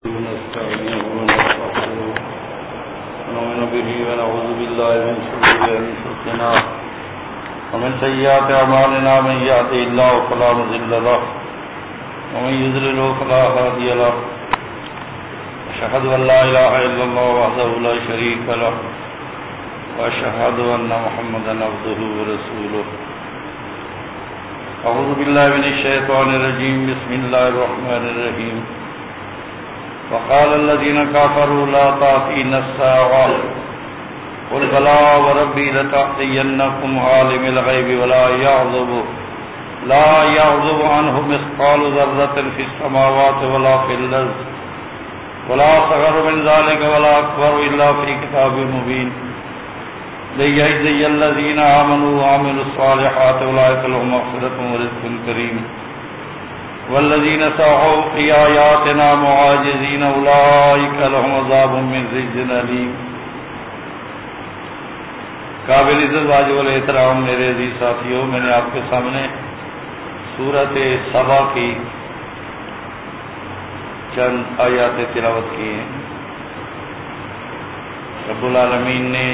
ونستعينه ونستغفره ونؤمن به ونعوذ بالله من شرور أنفسنا ومن سيئات أعمالنا من يهده الله فلا مضل له ومن يضلل فلا هادي له أشهد أن لا إله إلا الله وحده لا شريك له وأشهد أن محمدا عبده ورسوله أعوذ بالله من الشيطان الرجيم بسم الله الرحمن الرحيم وقال الذين كفروا لا تأتينا الساعة قل بلى وربي لتأتينكم عالم الغيب لا يعزب عنه مثقال ذرة في السماوات ولا في الأرض ولا أصغر من ذلك ولا أكبر إلا في كتاب مبين ليجزي الذين آمنوا وعملوا الصالحات أولئك لهم مغفرة ورزق كريم والذين سعوا في آياتنا معاجزين أولئك لهم عذاب من رجز أليم. قابل عزت واجب الاحترام میرے عزیز ساتھیوں، میں نے آپ کے سامنے سورۃ سبا کی چند آیات تلاوت کی ہیں. رب العالمین نے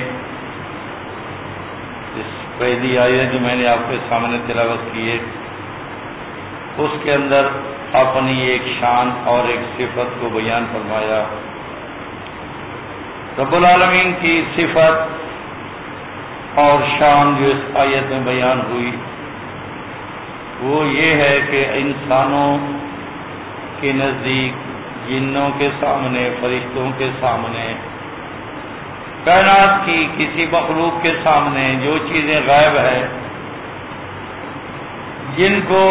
اس پہلی آیت جو میں نے آپ کے سامنے تلاوت کی ہے اس کے اندر اپنی ایک شان اور ایک صفت کو بیان فرمایا. رب العالمین کی صفت اور شان جو اس آیت میں بیان ہوئی وہ یہ ہے کہ انسانوں کے نزدیک، جنوں کے سامنے، فرشتوں کے سامنے، کائنات کی کسی مخلوق کے سامنے جو چیزیں غائب ہیں، جن کو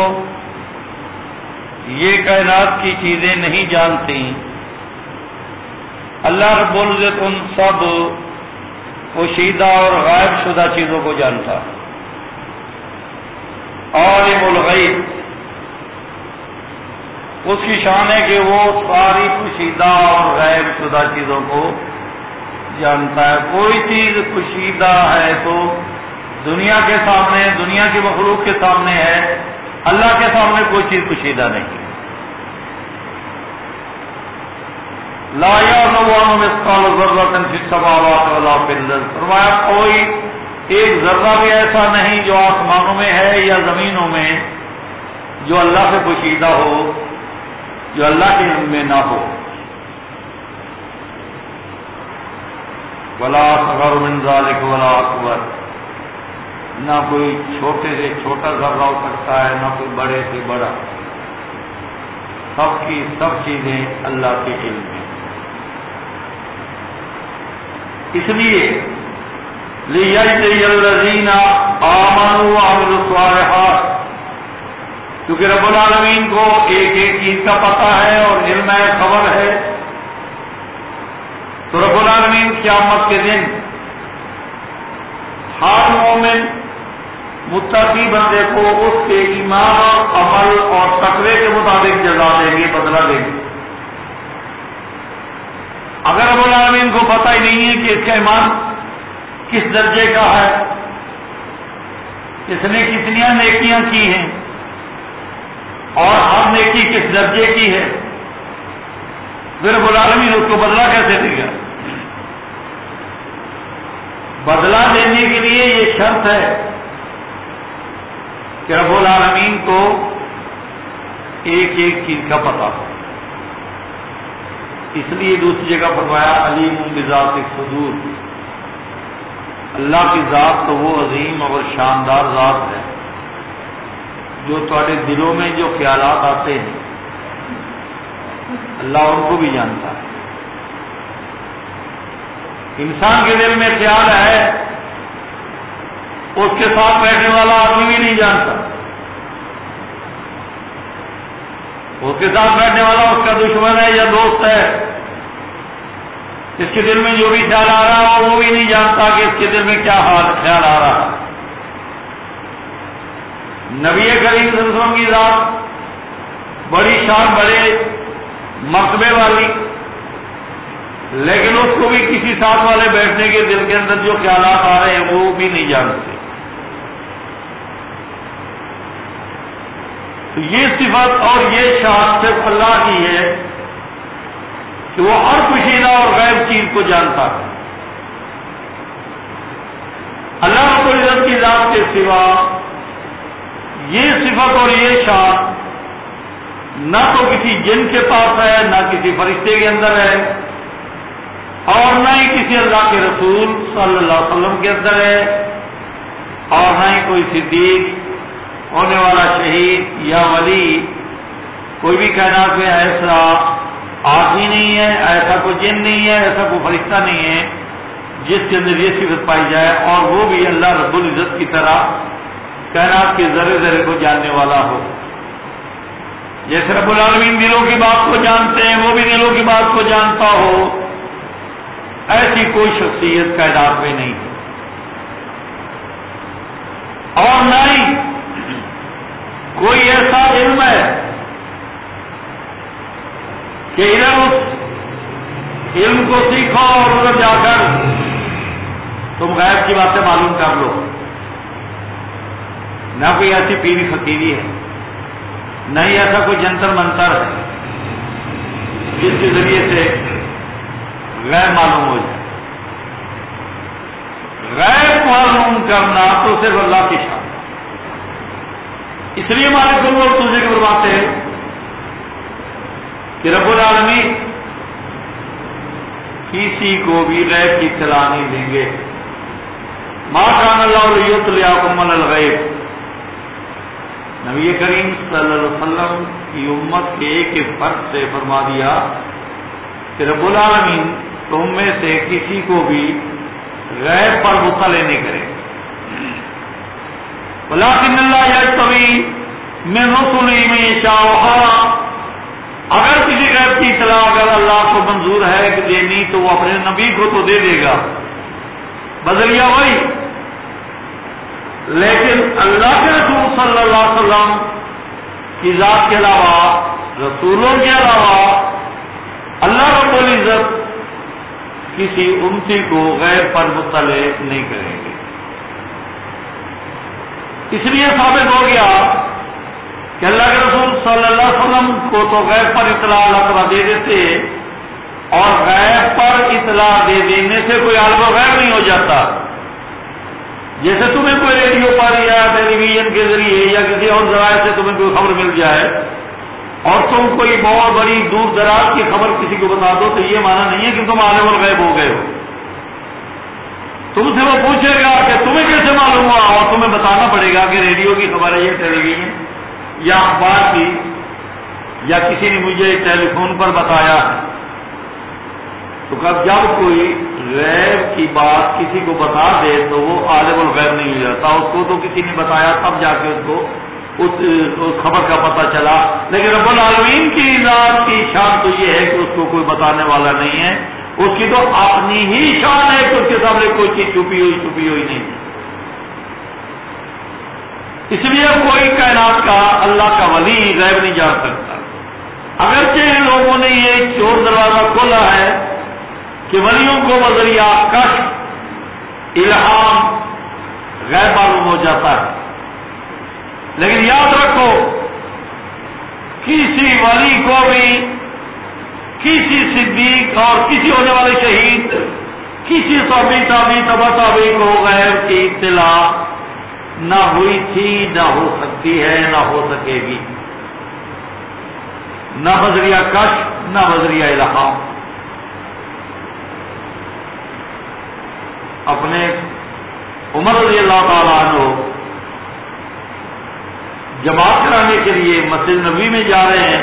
یہ کائنات کی چیزیں نہیں جانتی، اللہ رب العزت ان سب پوشیدہ اور غائب شدہ چیزوں کو جانتا. عالم الغیب، اس کی شان ہے کہ وہ ساری پوشیدہ اور غائب شدہ چیزوں کو جانتا ہے. کوئی چیز پوشیدہ ہے تو دنیا کے سامنے، دنیا کی مخلوق کے سامنے ہے، اللہ کے سامنے کوئی چیز پوشیدہ نہیں. لا يعلم مثقال ذرة في السماوات ولا في الأرض، فرمایا کوئی ایک ذرہ بھی ایسا نہیں جو آسمانوں میں ہے یا زمینوں میں جو اللہ سے پوشیدہ ہو، جو اللہ کے علم میں نہ ہو. ولا اصغر من ذلك ولا اکبر، نہ کوئی چھوٹے سے چھوٹا ذرہ ہو سکتا ہے، نہ کوئی بڑے سے بڑا. سب کی سب چیزیں اللہ کے علم میں. اس لیے لِيَجْزِيَ الَّذِينَ آمَنُوا وَعَمِلُوا الصَّالِحَاتِ، کیونکہ رب العالمین کو ایک ایک چیز کا پتہ ہے اور علم ہے، خبر ہے. تو رب العالمین قیامت کے دن ہر مومن متقی بندے کو اس کے ایمان، عمل اور تقوی کے مطابق جزا دیں گے، بدلہ دیں گے. اگر رب العالمین کو پتہ ہی نہیں ہے کہ اس کا ایمان کس درجے کا ہے، اس نے کتنی نیکیاں کی ہیں اور ہر نیکی کس درجے کی ہے، پھر رب العالمین اس کو بدلہ کیسے دے گا؟ بدلہ دینے کے لیے یہ شرط ہے کہ رب العالمین کو ایک ایک چیز کا پتہ ہو. اس لیے دوسری جگہ فرمایا علیم بذات الصدور، اللہ کی ذات تو وہ عظیم اور شاندار ذات ہے جو تمہارے دلوں میں جو خیالات آتے ہیں اللہ ان کو بھی جانتا ہے. انسان کے دل میں خیال ہے اس کے ساتھ بیٹھنے والا آدمی بھی نہیں جانتا. اس کے ساتھ بیٹھنے والا اس کا دشمن ہے یا دوست ہے، اس کے دل میں جو بھی خیال آ رہا ہے وہ بھی نہیں جانتا کہ اس کے دل میں کیا خیال آ رہا ہے. نبی کریم صلی اللہ علیہ وسلم کی ذات بڑی شان، بڑے مرتبے والی، لیکن اس کو بھی کسی ساتھ والے بیٹھنے کے دل کے اندر جو خیالات آ رہے ہیں وہ بھی نہیں جانتے. تو یہ صفت اور یہ شان صرف اللہ کی ہے کہ وہ ہر پوشیدہ اور غیب چیز کو جانتا ہے۔ اللہ رب العزت کی ذات کے سوا یہ صفت اور یہ شان نہ تو کسی جن کے پاس ہے، نہ کسی فرشتے کے اندر ہے، اور نہ ہی کسی اللہ کے رسول صلی اللہ علیہ وسلم کے اندر ہے، اور نہ ہی کوئی صدیق ہونے والا شہید یا ولی، کوئی بھی کائنات میں ایسا آدمی نہیں ہے، ایسا کوئی جن نہیں ہے، ایسا کوئی فرشتہ نہیں ہے جس کے اندر یہ صفت پائی جائے، اور وہ بھی اللہ رب العزت کی طرح کائنات کے ذرے ذرے کو جاننے والا ہو۔ جیسے رب العالمین دلوں کی بات کو جانتے ہیں، وہ بھی دلوں کی بات کو جانتا ہو، ایسی کوئی شخصیت کائنات میں نہیں ہے، اور نہ ہی کوئی ایسا علم ہے کہ ادھر اس علم کو سیکھو اور ادھر جا کر تم غیب کی باتیں معلوم کر لو۔ نہ کوئی ایسی پیری فقیری ہے، نہ ہی ایسا کوئی جنتر منتر ہے جس کے ذریعے سے غیب معلوم ہو جائے۔ غیب معلوم کرنا تو صرف اللہ کی شان ہے۔ اس لیے مالک الملک تجھے کی فرماتے ہیں کہ رب العالمین کسی کو بھی غیب کی اطلاع نہیں دیں گے۔ ما کان اللہ لیطلعکم علی الغیب، نبی کریم صلی اللہ علیہ وسلم کی امت کے ایک ایک فرد سے فرما دیا کہ رب العالمین تم میں سے کسی کو بھی غیب پر مطلع نہیں کرے، ولکن اللہ یجتبی من رسلہ من یشاء، اگر کسی غیب کی اطلاع اگر اللہ کو منظور ہے کہ دینی تو وہ اپنے نبی کو تو دے دے گا، بذریعہ وہی، لیکن اللہ کے رسول صلی اللہ علیہ وسلم کی ذات کے علاوہ، رسولوں کے علاوہ اللہ رب العزت کسی امتی کو غیب پر مطلع نہیں کریں گے۔ اس لیے ثابت ہو گیا کہ اللہ کے رسول صلی اللہ علیہ وسلم کو تو غیب پر اطلاع اللہ تعالیٰ دے دیتے، اور غیب پر اطلاع دے دینے سے کوئی عالم غیب نہیں ہو جاتا۔ جیسے تمہیں کوئی ریڈیو پر یا ٹیلی ویژن کے ذریعے یا کسی اور ذرائع سے تمہیں کوئی خبر مل جائے اور تم کوئی بہت بڑی دور دراز کی خبر کسی کو بتا دو، تو یہ معنی نہیں ہے کہ تم عالم الغیب ہو گئے ہو۔ تم سے وہ پوچھے گا کہ تمہیں کیسے معلوم ہوا، اور تمہیں بتانا پڑے گا کہ ریڈیو کی خبر ہے، یہ ٹیلی ویژن یا اخبار کی، یا کسی نے مجھے ٹیلی فون پر بتایا ہے۔ تو جب کوئی غیب کی بات کسی کو بتا دے تو وہ عالم الغیب نہیں ہو جاتا، اس کو تو کسی نے بتایا تب جا کے اس کو اس خبر کا پتہ چلا۔ لیکن رب العالمین کی ذات کی شان تو یہ ہے کہ اس کو کوئی بتانے والا نہیں ہے، اس کی تو اپنی ہی شان ہے کہ اس کے سامنے کوئی چیز چھپی ہوئی نہیں۔ اس لیے کوئی کائنات کا اللہ کا ولی غیب نہیں جان سکتا، اگرچہ لوگوں نے یہ چور دروازہ کھولا ہے کہ ولیوں کو بذریعہ کشف الہام غیب معلوم ہو جاتا ہے، لیکن یاد رکھو کسی ولی کو بھی، کسی صدیق اور کسی ہونے والے شہید، کسی صحابی تابعی تبع تابعی کو غیب کی اطلاع نہ ہوئی تھی، نہ ہو سکتی ہے، نہ ہو سکے گی، نہ بذریعہ کشف نہ بذریعہ الہام۔ اپنے عمر رضی اللہ تعالیٰ عنہ جماعت کرانے کے لیے مسجد نبوی میں جا رہے ہیں،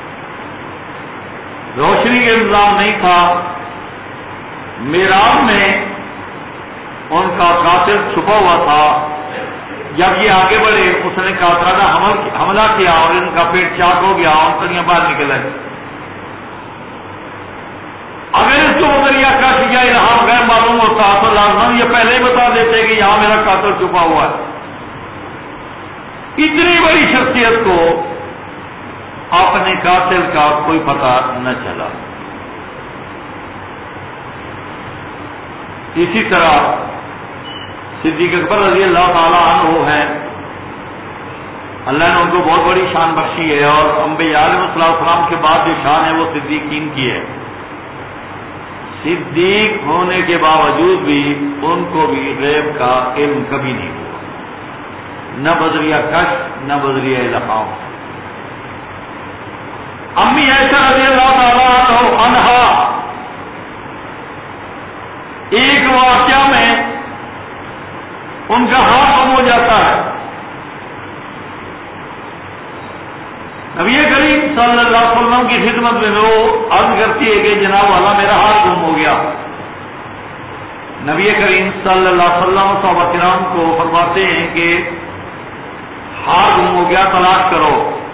روشنی کا انتظام نہیں تھا، محراب میں ان کا قاتل چھپا ہوا تھا۔ جب یہ آگے بڑھے اس نے قاتلانہ حملہ کیا اور ان کا پیٹ چاک ہو گیا اور تنیاں باہر نکل آئی۔ اگر اس کو ذریعہ کشف یا الہام غیب معلوم ہوتا تو لازماً یہ پہلے ہی بتا دیتے کہ یہاں میرا قاتل چھپا ہوا ہے۔ اتنی بڑی شخصیت کو اپنے قاتل کا کوئی پتہ نہ چلا۔ اسی طرح صدیق اکبر رضی اللہ تعالیٰ عنہ ہیں، اللہ نے ان کو بہت بڑی شان بخشی ہے، اور انبیاء علیہ السلام کے بعد جو شان ہے وہ صدیقین کی ہے۔ صدیق ہونے کے باوجود بھی ان کو بھی غیب کا علم کبھی نہیں ہوا، نہ بذریعہ کشف نہ بذریعہ الہام۔ امی عائشہ رضی اللہ تعالیٰ عنہا ایک واقعہ میں ان کا ہاتھ گم ہو جاتا ہے، نبی کریم صلی اللہ علیہ وسلم کی خدمت میں وہ عرض کرتی ہے کہ جناب والا میرا ہاتھ گم ہو گیا۔ نبی کریم صلی اللہ علیہ وسلم صحابہ کرام کو فرماتے ہیں کہ ہاتھ گم ہو گیا، تلاش کرو۔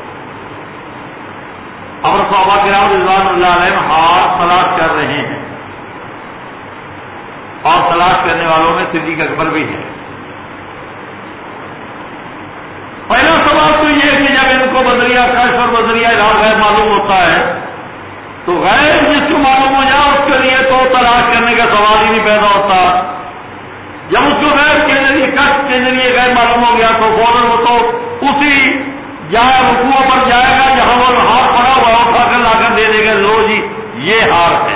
اور صحابہ کرام رضوان اللہ علیہ ہاتھ تلاش کر رہے ہیں، اور تلاش کرنے والوں میں صدیق اکبر بھی ہے۔ پہلا سوال تو یہ ہے کہ جب ان کو بذریعہ کشف اور بذریعہ الہام غیب معلوم ہوتا ہے تو غیب جس کو معلوم ہو جائے اس کے لیے تو تلاش کرنے کا سوال ہی نہیں پیدا ہوتا۔ جب اس کو غیب کے ذریعے کشف کے ذریعے غیب معلوم ہو گیا تو فوراً وہ تو اسی جائے رکوع پر جائے گا جہاں وہ ہار پڑا ہوا اٹھا کر لا کر دے دے گا، لو جی یہ ہار ہے۔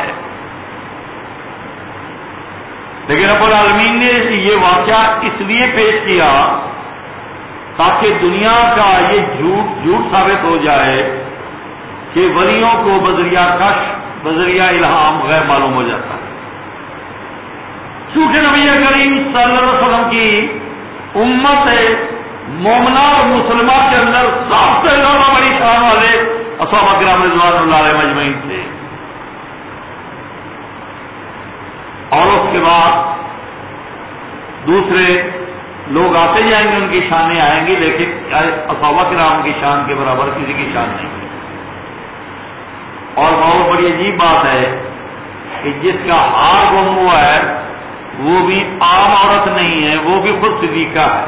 لیکن رب العالمین نے یہ واقعہ اس لیے پیش کیا تاکہ دنیا کا یہ جھوٹ ثابت ہو جائے کہ ولیوں کو بذریعہ کشف بذریعہ الہام غیب معلوم ہو جاتا ہے۔ چونکہ نبی کریم صلی اللہ علیہ وسلم کی امت مومنہ اور مسلمہ کے اندر سب سے زیادہ بڑی شان والے صحابہ کرام رضوان اللہ علیہ مجمعین تھے، اور اس کے بعد دوسرے لوگ آتے جائیں گے، ان کی شانیں آئیں گی، لیکن صحابہ کرام کی شان کے برابر کسی کی شان نہیں ہے۔ اور بہت بڑی عجیب بات ہے کہ جس کا ہار گم ہوا ہے وہ بھی عام عورت نہیں ہے، وہ بھی خود صدیقہ ہے۔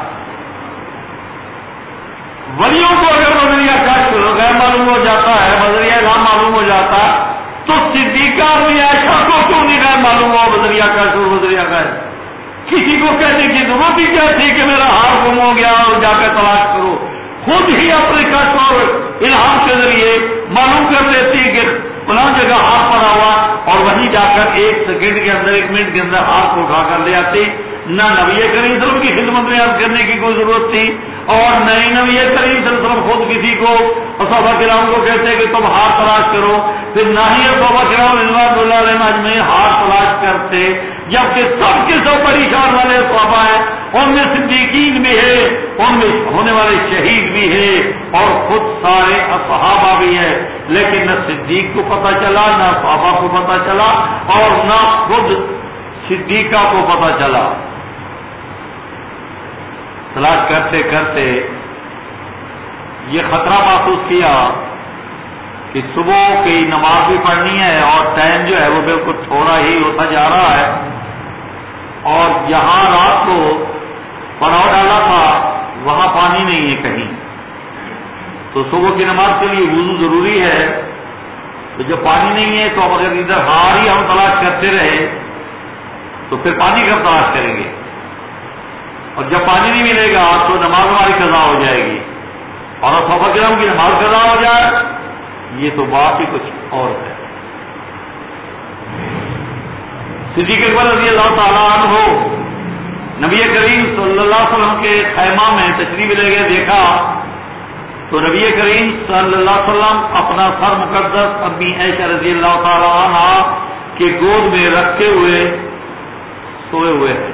ولیوں کو اگر بذریعہ کشف غیب معلوم ہو جاتا ہے، بذریعہ الہام معلوم ہو جاتا تو صدیقہ امی عائشہ کو کیوں نہیں غیب معلوم ہوا بذریعہ کشف اور بذریعہ غیب؟ کسی کو کہنے کی ضرورت ہی کیا تھی کہ میرا ہار گم ہو گیا اور جا کر تلاش کرو؟ خود ہی اپنے کشف اور الہام کے ذریعے معلوم کر لیتی کہ فلاں جگہ ہاتھ پڑا ہوا، اور وہیں جا کر ایک سیکنڈ کے اندر ایک منٹ کے اندر ہاتھ کو اٹھا کر لے آتی۔ نہ نبی کریم صلی اللہ علیہ وسلم کی خدمت میں عرض کرنے کی کوئی ضرورت تھی، اور نہ ہی نبی کریم صلی اللہ علیہ وسلم خود کسی کو صحابہ کرام کو کہتے کہ تم ہاتھ تلاش کرو، پھر نہ ہی صحابہ کرام رضوان اللہ علیہ اجمعین ہاتھ تلاش کرتے، جبکہ سب کے سب بڑی شان والے صحابہ ہیں، ان میں صدیقین بھی ہے، ان میں ہونے والے شہید بھی ہے، اور خود سارے صحابہ بھی ہے، لیکن نہ صدیق کو پتہ چلا، نہ صحابہ کو پتہ چلا، اور نہ خود صدیقہ کو پتہ چلا۔ تلاش کرتے کرتے یہ خطرہ محسوس کیا کہ صبح کی نماز بھی پڑھنی ہے اور ٹائم جو ہے وہ بالکل تھوڑا ہی ہوتا جا رہا ہے، اور جہاں رات کو پڑاؤ ڈالا تھا وہاں پانی نہیں ہے کہیں، تو صبح کی نماز کے لیے وضو ضروری ہے، تو جب پانی نہیں ہے تو اگر ادھر ہار ہی ہم تلاش کرتے رہے تو پھر پانی کب تلاش کریں گے؟ اور جب پانی نہیں ملے گا تو نماز ہماری قضا ہو جائے گی، اور صحابہ کرام کی نماز قضا ہو جائے، یہ تو بات ہی کچھ اور ہے۔ صدیق اکبر رضی اللہ تعالیٰ عنہ نبی کریم صلی اللہ علیہ وسلم کے خیمہ میں تشریف لے گئے، دیکھا تو نبی کریم صلی اللہ علیہ وسلم اپنا سر مقدس امی عائشہ رضی اللہ تعالیٰ عنہ کے گود میں رکھتے ہوئے سوئے ہوئے ہیں۔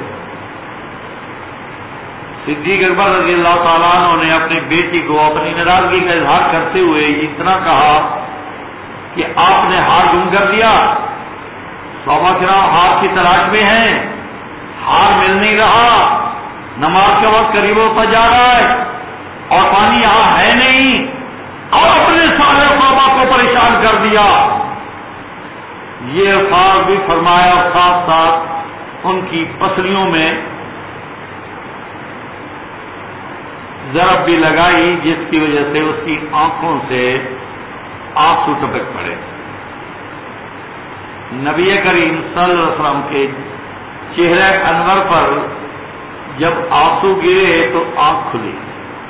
صدیق اکبر رضی اللہ تعالیٰ عنہ نے اپنی بیٹی کو اپنی ناراضگی کا اظہار کرتے ہوئے اتنا کہا کہ آپ نے ہار گم کر دیا، صحابہ کرام ہار کی تلاش میں ہیں، ہار مل نہیں رہا، نماز کا وقت قریب ہوتا جا رہا ہے اور پانی یہاں ہے نہیں، اور اپنے سارے صحابہ کو پریشان کر دیا۔ یہ الفاظ بھی فرمایا اور ساتھ ساتھ ان کی پسلیوں میں ضرب بھی لگائی، جس کی وجہ سے اس کی آنکھوں سے آنسو ٹپک پڑے۔ نبی کریم صلی اللہ علیہ وسلم کے چہرے انور پر جب آنسو گرے تو آنکھ کھلی،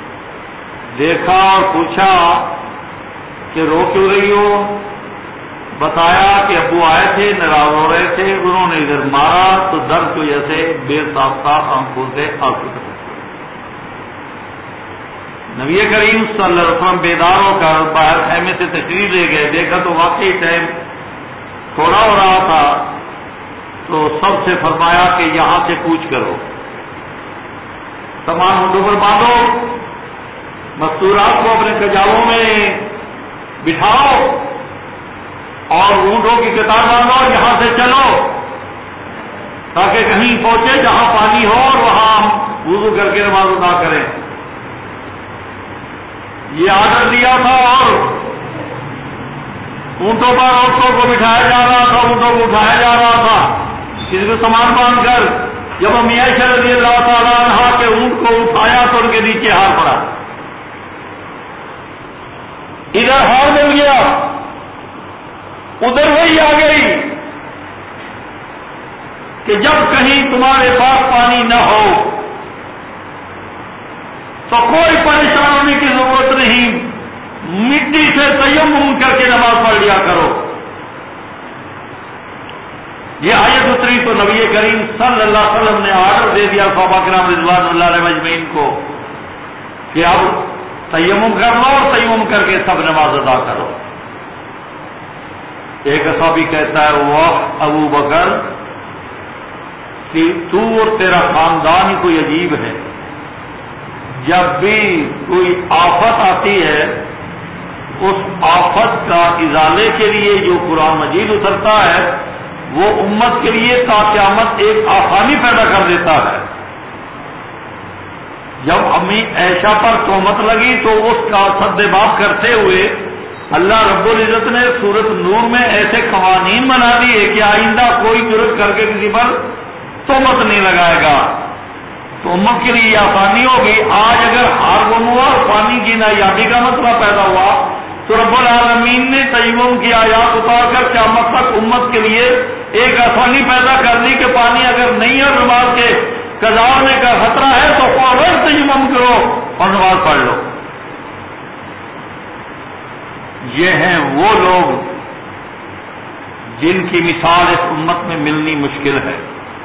دیکھا اور پوچھا کہ رو کیوں رہی ہو؟ بتایا کہ ابو آئے تھے، ناراض ہو رہے تھے، انہوں نے ادھر مارا تو درد کی وجہ سے بے ساختہ آنکھوں سے آنسو ٹپکے۔ نبی کریم صلی اللہ علیہ وسلم بیدار ہو کر باہر خیمے سے تشریف لے گئے، دیکھا تو واقعی ٹائم تھوڑا ہو رہا تھا، تو سب سے فرمایا کہ یہاں سے کوچ کرو، تمام ہونٹوں پر باندھو، مستورات کو اپنے کجاووں میں بٹھاؤ اور اونٹوں کی قطار باندھو، یہاں سے چلو تاکہ کہیں پہنچے جہاں پانی ہو اور وہاں ہم وضو کر کے نماز ادا کریں۔ یہ آرڈر دیا تھا اور اونٹوں پر عورتوں کو بٹھایا جا رہا تھا، اونٹوں کو اٹھایا جا رہا تھا، کسی کو سامان باندھ کر۔ جب امی عائشہ رضی اللہ تعالیٰ عنہا کے اونٹ کو اٹھایا تو ان کے نیچے ہار پڑا، ادھر ہار مل گیا، ادھر وہی آ گئی کہ جب کہیں تمہارے پاس پانی نہ ہو تو کوئی پریشان ہونے کی ضرورت نہیں، مٹی سے تیمم کر کے نماز پڑھ لیا کرو۔ یہ آیت اتری تو نبی کریم صلی اللہ علیہ وسلم نے آرڈر دے دیا صحابہ کرام رضوان اللہ علیہ اجمعین کو کہ اب تیمم کر لو اور تیمم کر کے سب نماز ادا کرو۔ ایک صحابی کہتا ہے واہ ابو بکر کہ تو اور تیرا خاندان ہی کوئی عجیب ہے، جب بھی کوئی آفت آتی ہے اس آفت کا ازالے کے لیے جو قرآن مجید اترتا ہے وہ امت کے لیے تا قیامت ایک آسانی پیدا کر دیتا ہے۔ جب امی عائشہ پر تہمت لگی تو اس کا سدباب کرتے ہوئے اللہ رب العزت نے سورۃ نور میں ایسے قوانین بنا دیے کہ آئندہ کوئی جرت کر کے کسی پر تہمت نہیں لگائے گا، تو امت کے لیے یہ آسانی ہوگی۔ آج اگر ہار گم ہوا اور پانی کی نایابی کا مسئلہ پیدا ہوا تو رب العالمین نے تیمم کی آیات اتار کر قیامت تک امت کے لیے ایک آسانی پیدا کر دی کہ پانی اگر نہیں ہے نماز کے قضا ہونے کا خطرہ ہے تو فوراً تیمم کرو اور نماز پڑھ لو۔ یہ ہیں وہ لوگ جن کی مثال اس امت میں ملنی مشکل ہے،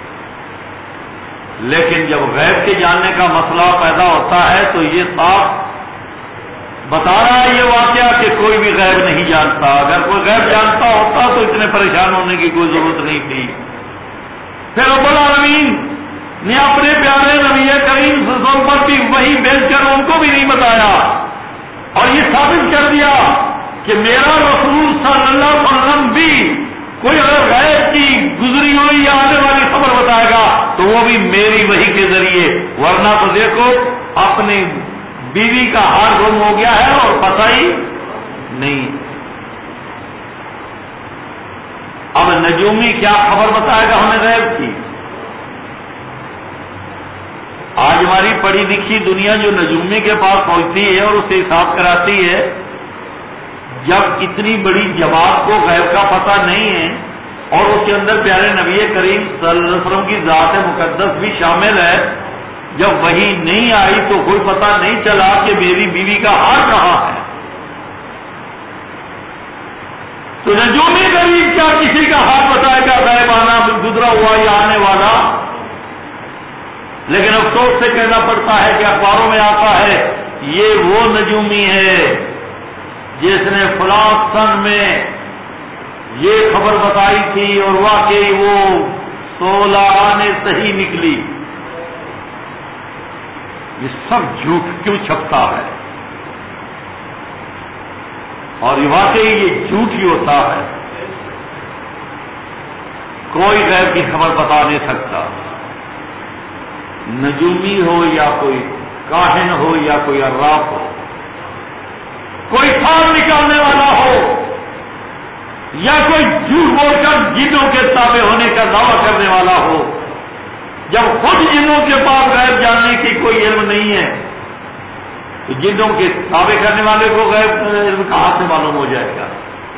لیکن جب غیب کے جاننے کا مسئلہ پیدا ہوتا ہے تو یہ صاف بتا رہا ہے یہ واقعہ کہ کوئی بھی غیب نہیں جانتا۔ اگر کوئی غیب جانتا ہوتا تو اتنے پریشان ہونے کی کوئی ضرورت نہیں تھی۔ پھر رب العالمین نے اپنے پیارے نبی کریم صلی اللہ علیہ وسلم پر بھی وہی بھیج کر ان کو بھی نہیں بتایا اور یہ ثابت کر دیا کہ میرا رسول صلی اللہ علیہ وسلم بھی کوئی اگر غیب کی گزری ہوئی یا آنے والی خبر بتائے گا تو وہ بھی میری وحی کے ذریعے، ورنہ تو دیکھو اپنی بیوی کا ہار گم ہو گیا ہے اور پتہ ہی نہیں۔ اب نجومی کیا خبر بتائے گا ہمیں غیب کی؟ آج ہماری پڑھی لکھی دنیا جو نجومی کے پاس پہنچتی ہے اور اسے حساب کراتی ہے، جب اتنی بڑی جماعت کو غیب کا پتہ نہیں ہے اور اس کے اندر پیارے نبی کریم صلی اللہ علیہ وسلم کی ذات مقدس بھی شامل ہے، جب وہی نہیں آئی تو کوئی پتہ نہیں چلا کہ میری بیوی کا ہار کہاں ہے۔ تو نجومی غریب کیا کسی کا ہار بتائے گا غیب آنا گزرا ہوا یا آنے والا؟ لیکن افسوس سے کہنا پڑتا ہے کہ اخباروں میں آتا ہے یہ وہ نجومی ہے جس نے فلاں سن میں یہ خبر بتائی تھی اور واقعی وہ 16 آنے صحیح نکلی۔ یہ سب جھوٹ کیوں چھپتا ہے؟ اور یہ واقعی یہ جھوٹ ہی ہوتا ہے۔ کوئی غیب کی خبر بتا نہیں سکتا، نجومی ہو یا کوئی کاہن ہو یا کوئی عراف ہو، کوئی سال نکالنے والا ہو یا کوئی جھوٹ بول کر جنوں کے تابع ہونے کا دعویٰ کرنے والا ہو۔ جب خود جنوں کے پاس غیب جاننے کی کوئی علم نہیں ہے تو جنوں کے تابع کرنے والے کو غیب علم کہاں سے معلوم ہو جائے گا؟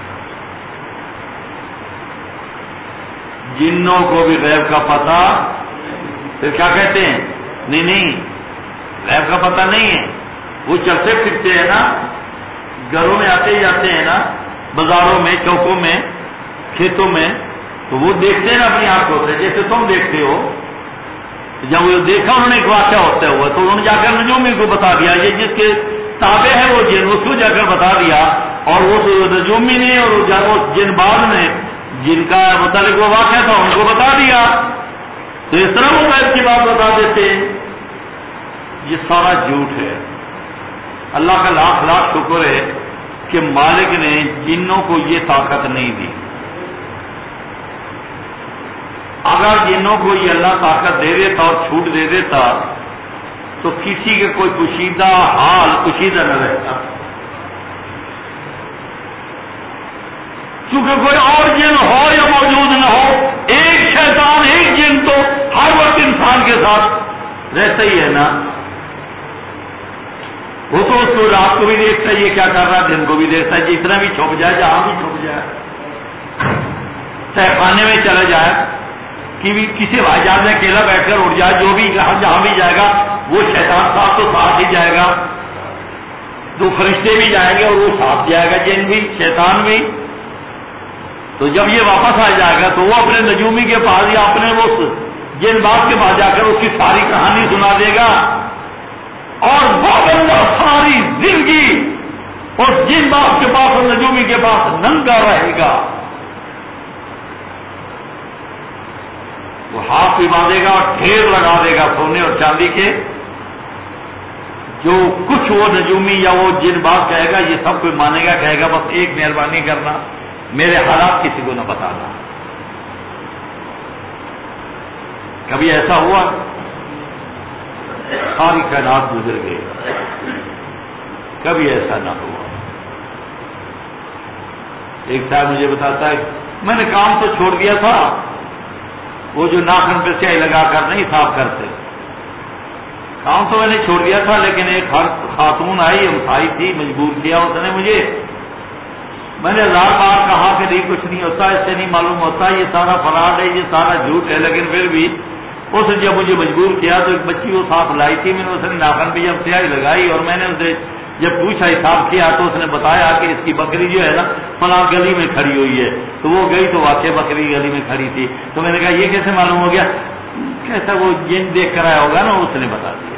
جنوں کو بھی غیب کا پتہ، پھر کیا کہتے ہیں؟ نہیں غیب کا پتہ نہیں ہے، وہ چلتے پھرتے ہیں نا، گھروں میں آتے جاتے ہیں نا، بازاروں میں چوکوں میں، کھیتوں میں، تو وہ دیکھتے ہیں نا اپنی آنکھوں سے، جیسے تم دیکھتے ہو. جب وہ دیکھا انہوں نے ایک واقعہ ہوتا ہوا تو انہوں نے جا کر نجومی کو بتا دیا، یہ جس کے تابع ہے وہ جن، اس کو جا کر بتا دیا. اور وہ نجومی نے اور جن باز نے جن کا متعلق وہ واقعہ تھا ان کو بتا دیا. تو اس طرح وہ غیب کی بات بتا دیتے ہیں. یہ سارا جھوٹ ہے. اللہ کا لاکھ لاکھ شکر ہے کہ مالک نے جنوں کو یہ طاقت نہیں دی. اگر جنوں کو یہ اللہ طاقت دے دیتا اور چھوٹ دے دیتا تو کسی کے کوئی کشیدہ حال کشیدہ نہ رہتا. کیونکہ کوئی اور جن ہو یا موجود نہ ہو، ایک شیطان ایک جن تو ہر وقت انسان کے ساتھ رہتا ہی ہے نا. وہ تو اس کو رات کو بھی دیکھتا ہے یہ کیا کر رہا ہے، دن کو بھی دیکھتا ہے، جتنا بھی چھپ جائے جہاں بھی چھپ جائے، چاہے خانے میں چلا جائے کہ بھی کسی ہوائی جہاز میں اکیلا بیٹھ کر اڑ جائے، جو بھی جہاں بھی جائے گا وہ شیطان صاحب تو ساتھ ہی جائے گا. دو فرشتے بھی جائیں گے اور وہ ساتھ جائے گا، جن بھی شیطان بھی. تو جب یہ واپس آ جائے گا تو وہ اپنے نجومی کے پاس یا اپنے اس جن باز کے پاس جا کر اس کی ساری کہانی سنا دے گا. اور وہ بندہ ساری زندگی اس جن باز کے پاس اور نجومی کے پاس ننگا رہے گا. وہ ہاتھ بھی باندھے گا اور ڈھیر لگا دے گا سونے اور چاندی کے. جو کچھ وہ نجومی یا وہ جن باز کہے گا یہ سب کوئی مانے گا، کہے گا بس ایک مہربانی کرنا، میرے حالات کسی کو نہ بتانا. کبھی ایسا ہوا؟ ساری کائنات گزر گئی، کبھی ایسا نہ ہوا. ایک صاحب مجھے بتاتا ہے میں نے کام تو چھوڑ دیا تھا، وہ جو ناخن پہ سیاہی لگا کر نہیں صاف کرتے، کام تو میں نے چھوڑ دیا تھا، لیکن ایک خاتون آئی، ہمسائی تھی، مجبور کیا اس نے مجھے. میں نے 1000 بار کہا کہ نہیں کچھ نہیں ہوتا، اس سے نہیں معلوم ہوتا، یہ سارا فراڈ ہے، یہ سارا جھوٹ ہے، لیکن پھر بھی اس نے جب مجھے مجبور کیا تو ایک بچی وہ صاف لائی تھی، میں نے اس نے ناخن پہ جب سیاہی لگائی اور میں نے اسے جب پوچھا حساب کیا تو اس نے بتایا کہ اس کی بکری جو ہے نا فلاں گلی میں کھڑی ہوئی ہے. تو وہ گئی تو واقعی بکری گلی میں کھڑی تھی. تو میں نے کہا یہ کیسے معلوم ہو گیا؟ کیسا وہ جن دیکھ کر آیا ہوگا نا، اس نے بتا دیا.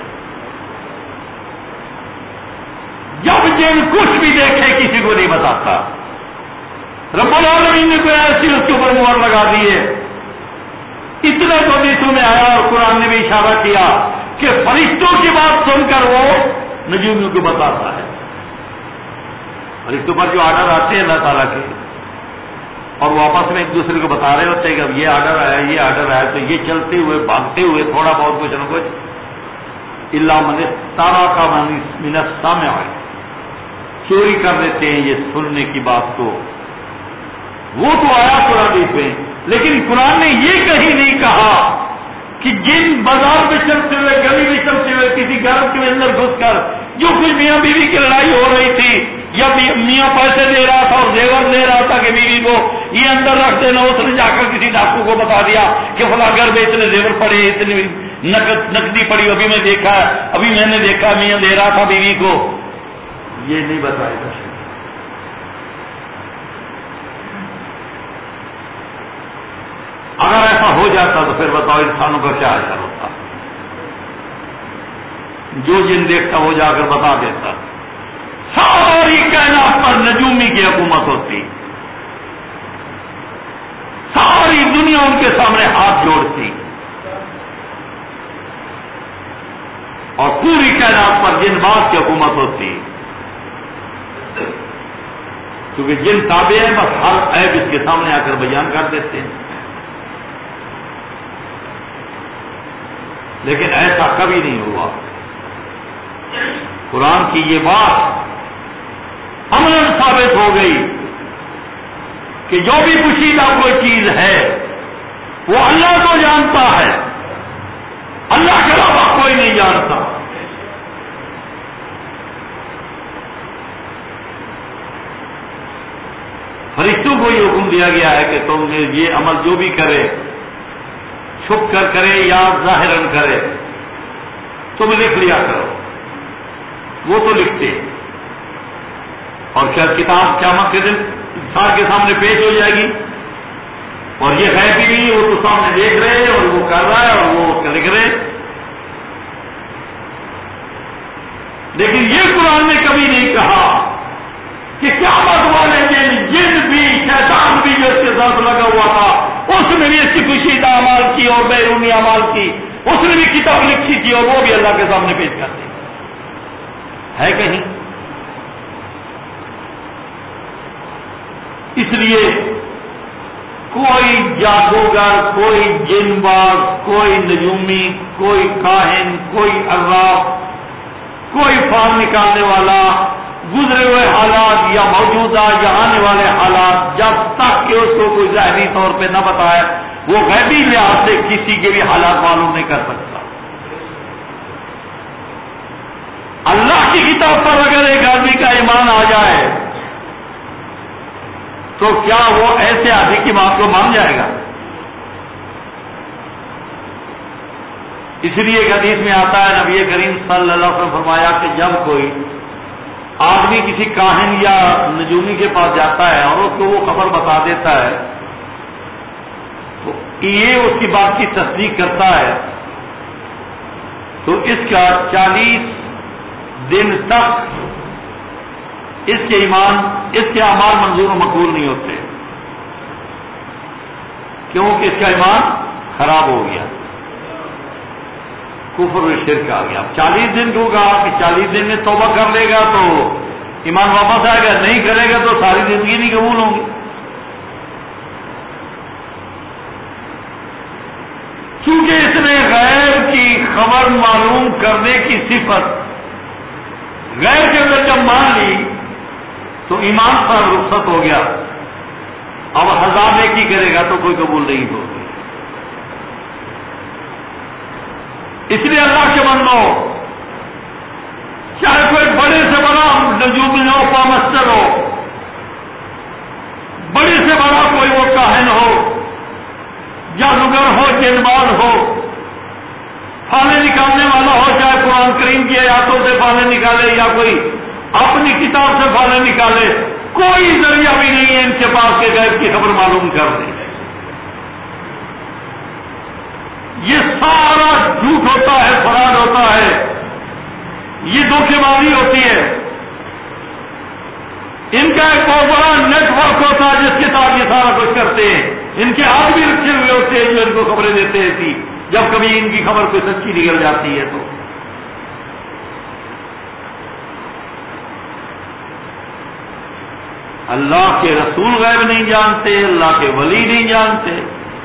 جب جن کچھ بھی دیکھے کسی کو نہیں بتاتا. رب العالمین نے کوئی ایسی اس کے اوپر مہر لگا دی ہے. اتنا تو حدیثوں میں آیا اور قرآن نے بھی اشارہ کیا کہ فرشتوں کی بات سن کر وہ نجومیوں کو بتاتا ہے. فرشتوں پر جو آرڈر آتے ہیں اللہ تعالیٰ کے اور وہ آپس میں ایک دوسرے کو بتا رہے ہوتے ہیں کہ اب یہ آرڈر آیا، یہ آرڈر آیا، تو یہ چلتے ہوئے بھاگتے ہوئے تھوڑا بہت کچھ نہ کچھ اللہ من تارا کا من السامع چوری کر دیتے ہیں یہ سننے کی بات کو. وہ تو آیا قرآن میں، لیکن قرآن نے یہ کہیں نہیں کہا کہ جن بازار میں چلتے ہوئے، گلی میں چلتے ہوئے، کسی گھر کے اندر گھس کر جو کچھ میاں بیوی کی لڑائی ہو رہی تھی، یا میاں پیسے دے رہا تھا اور زیور دے رہا تھا کہ بیوی کو یہ اندر رکھ دینا، اس نے جا کر کسی ڈاکو کو بتا دیا کہ فلاں گھر میں اتنے زیور پڑے، اتنی نقدی پڑی، ابھی میں دیکھا، ابھی میں نے دیکھا میاں دے رہا تھا بیوی کو. یہ نہیں بتائے گا. اگر ایسا ہو جاتا تو پھر بتاؤ انسانوں کا کیا اثر ہوتا؟ جو جن دیکھتا وہ جا کر بتا دیتا. ساری کائنات پر نجومی کی حکومت ہوتی، ساری دنیا ان کے سامنے ہاتھ جوڑتی، اور پوری کائنات پر جن باز کی حکومت ہوتی. کیونکہ جن تابع ہیں بس ہر عیب اس کے سامنے آ کر بیان کر دیتے ہیں. لیکن ایسا کبھی نہیں ہوا. قرآن کی یہ بات عملاً ثابت ہو گئی کہ جو بھی پوشیدہ کوئی چیز ہے وہ اللہ کو جانتا ہے، اللہ کے علاوہ کوئی نہیں جانتا. فرشتوں کو یہ حکم دیا گیا ہے کہ تم نے یہ عمل جو بھی کرے، چھپ کر کرے یا ظاہراً کرے، تم لکھ لیا کرو. وہ تو لکھتے، اور کیا کتاب قیامت کے دن انسان کے سامنے پیش ہو جائے گی اور یہ غیب بھی نہیں، وہ تو سامنے دیکھ رہے ہیں اور وہ کر رہا ہے اور وہ لکھ رہے. لیکن یہ قرآن نے کبھی نہیں کہا کہ قیامت والے دن جن بھی شیطان بھی جو اس کے ساتھ لگا ہوا تھا اس نے بھی اس کی کشیدہ اعمال کی اور بیرونی اعمال کی، اس نے بھی کتاب لکھی تھی اور وہ بھی اللہ کے سامنے پیش کرتے ہے کہیں. اس لیے کوئی جادوگر، کوئی جن باز، کوئی نجومی، کوئی کاہن، کوئی عراف، کوئی فال نکالنے والا گزرے ہوئے حالات یا موجودہ یا آنے والے حالات جب تک کہ اس کو کوئی ظاہری طور پہ نہ بتائے وہ غیبی لحاظ سے کسی کے بھی حالات معلوم نہیں کر سکتا. اللہ کی کتاب پر اگر ایک آدمی کا ایمان آ جائے تو کیا وہ ایسے آدمی کی بات کو مان جائے گا؟ اس لیے ایک حدیث میں آتا ہے نبی کریم صلی اللہ علیہ وسلم فرمایا کہ جب کوئی آدمی کسی کاہن یا نجومی کے پاس جاتا ہے اور اس کو وہ خبر بتا دیتا ہے تو یہ اس کی بات کی تصدیق کرتا ہے تو اس کا 40 دن تک اس کے اعمال منظور و مقبول نہیں ہوتے، کیونکہ اس کا ایمان خراب ہو گیا، کفر و شرک آ گیا. 40 دن کو کہا کہ 40 دن میں توبہ کر لے گا تو ایمان واپس آئے گا، نہیں کرے گا تو ساری زندگی نہیں قبول ہوں گی. چونکہ اس نے غیر کی خبر معلوم کرنے کی صفت غیر کے اندر جب مان لی تو ایمان پر رخصت ہو گیا. اب 1000 نیکی کرے گا تو کوئی قبول نہیں ہوگی. اس لیے اللہ کے بندو چاہے کوئی بڑے سے بڑا نجومی ہو، پامستر ہو، بڑے سے بڑا کوئی وہ کاہن ہو، جادوگر ہو، جنباز ہو، پھانے نکالنے والا ہو، چاہے قرآن کریم کی آیاتوں سے پھانے نکالے یا کوئی اپنی کتاب سے پھانے نکالے، کوئی ذریعہ بھی نہیں ہے ان کے پاس کے غیب کی خبر معلوم کر دیں. یہ سارا جھوٹ ہوتا ہے، فراڈ ہوتا ہے، یہ دھوکے بازی ہوتی ہے. ان کا ایک بہت بڑا نیٹ ورک ہوتا ہے جس کے ساتھ یہ سارا کچھ کرتے ہیں. ان کے ہاتھ بھی رکھے ہوئے ہوتے ہیں جو ان کو خبریں دیتے تھی جب کبھی ان کی خبر کوئی سچی نکل جاتی ہے تو. اللہ کے رسول غیب نہیں جانتے، اللہ کے ولی نہیں جانتے،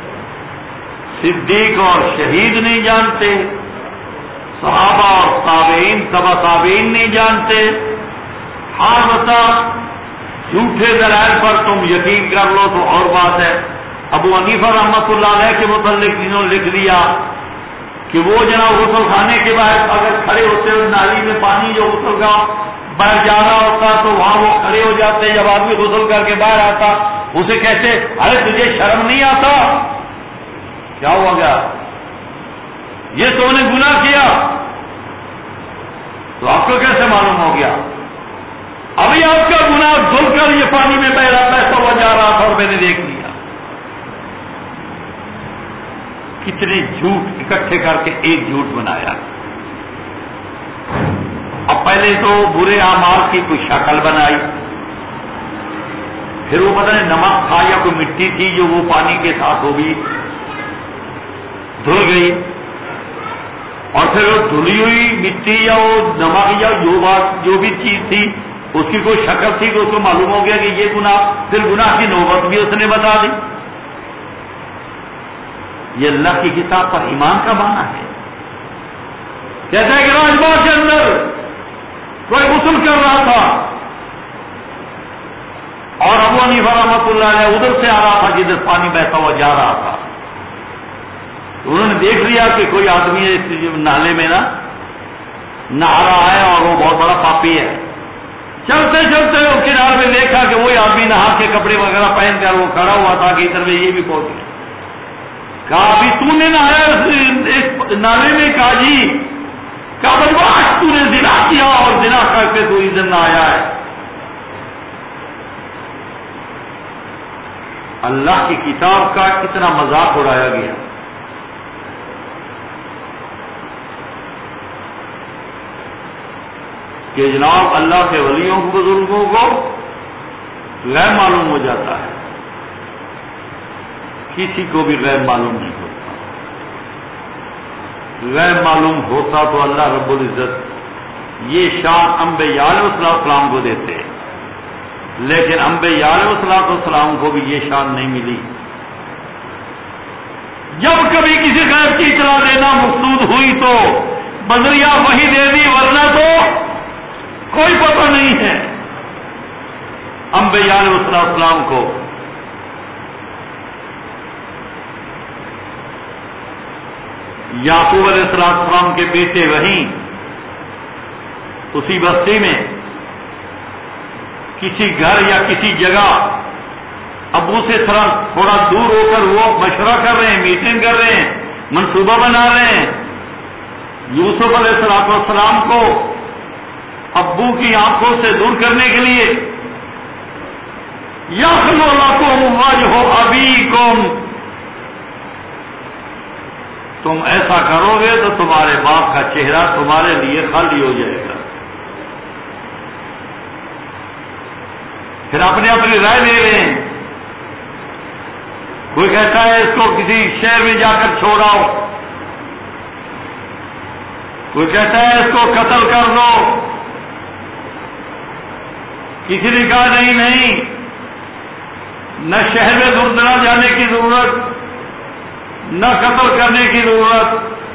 صدیق اور شہید نہیں جانتے، صحابہ اور تابعین تبع تابعین نہیں جانتے. ہاں بتا جھوٹے دلائل پر تم یقین کر لو تو اور بات ہے. ابو حنیفہ رحمۃ اللہ علیہ کے متعلق جنہوں نے لکھ دیا کہ وہ جناب غسل خانے کے بعد اگر کھڑے ہوتے ہوئے نالی میں پانی جو غسل کا باہر جا رہا ہوتا تو وہاں وہ کھڑے ہو جاتے. جب آدمی غسل کر کے باہر آتا اسے کہتے ارے تجھے شرم نہیں آتا؟ کیا ہوا گیا؟ یہ تو نے گناہ کیا. تو آپ کو کیسے معلوم ہو گیا؟ ابھی آپ کا گناہ دھل کر یہ پانی میں بہ رہا تھا، ہوا جا رہا تھا اور میں نے دیکھ لیا. کتنے جھوٹ اکٹھے کر کے ایک جھوٹ بنایا. اب پہلے تو برے اعمال کی کوئی شکل بنائی، پھر وہ پتہ نہیں نمک تھا یا کوئی مٹی تھی جو وہ پانی کے ساتھ ہوگی دھل گئی، اور پھر وہ دھلی ہوئی مٹی یا وہ نمک یا جو بھی چیز تھی اس کی کوئی شکل تھی تو اس کو معلوم ہو گیا کہ یہ گناہ، پھر گناہ کی نوبت بھی اس نے بتا دی. یہ اللہ کی کتاب پر ایمان کا معنی ہے. کہتا ہے کہ راجباغ کے اندر کوئی غسل کر رہا تھا اور ابو حنیفہ رحمۃ اللہ علیہ ادھر سے آ رہا تھا جدھر پانی بہتا ہوا جا رہا تھا. انہوں نے دیکھ لیا کہ کوئی آدمی ہے نالے میں نہا رہا ہے اور وہ بہت بڑا پاپی ہے. چلتے چلتے وہ کنارے میں دیکھا کہ وہی آدمی نہا کے کپڑے وغیرہ پہن کر وہ کھڑا ہوا تھا کہ ادھر میں یہ بھی پہنچ گیا. کہا ابھی تو نے نہایا اس نالے میں؟ کہا جی. کہا بدماش تو نے زنا کیا اور زنا کر کے تو ادھر نہ آیا ہے. اللہ کی کتاب کا کتنا مذاق اڑایا گیا. کہ جناب اللہ کے ولیوں کو بزرگوں کو غیب معلوم ہو جاتا ہے، کسی کو بھی غیب معلوم نہیں ہوتا. غیب معلوم ہوتا تو اللہ رب العزت یہ شان انبیاء علیہ السلام کو دیتے، لیکن انبیاء علیہ السلام کو بھی یہ شان نہیں ملی. جب کبھی کسی غیب کی اطلاع دینا مقصود ہوئی تو بذریعہ وحی دے دی، ورنہ تو کوئی پتہ نہیں ہے انبیاء علیہ السلام کو. یعقوب علیہ السلام کے بیٹے وہیں اسی بستی میں کسی گھر یا کسی جگہ ابو سے تھوڑا دور ہو کر وہ مشورہ کر رہے ہیں، میٹنگ کر رہے ہیں، منصوبہ بنا رہے ہیں یوسف علیہ السلام کو ابو کی آنکھوں سے دور کرنے کے لیے. یخلو لکم وجہ ابیکم، تم ایسا کرو گے تو تمہارے باپ کا چہرہ تمہارے لیے خالی ہو جائے گا. پھر اپنی اپنی رائے دے رہے ہیں. کوئی کہتا ہے اس کو کسی شہر میں جا کر چھوڑاؤ، کوئی کہتا ہے اس کو قتل کر دو، کسی نے کہا نہیں، نہ شہر میں دور دراز جانے کی ضرورت، نہ قتل کرنے کی ضرورت.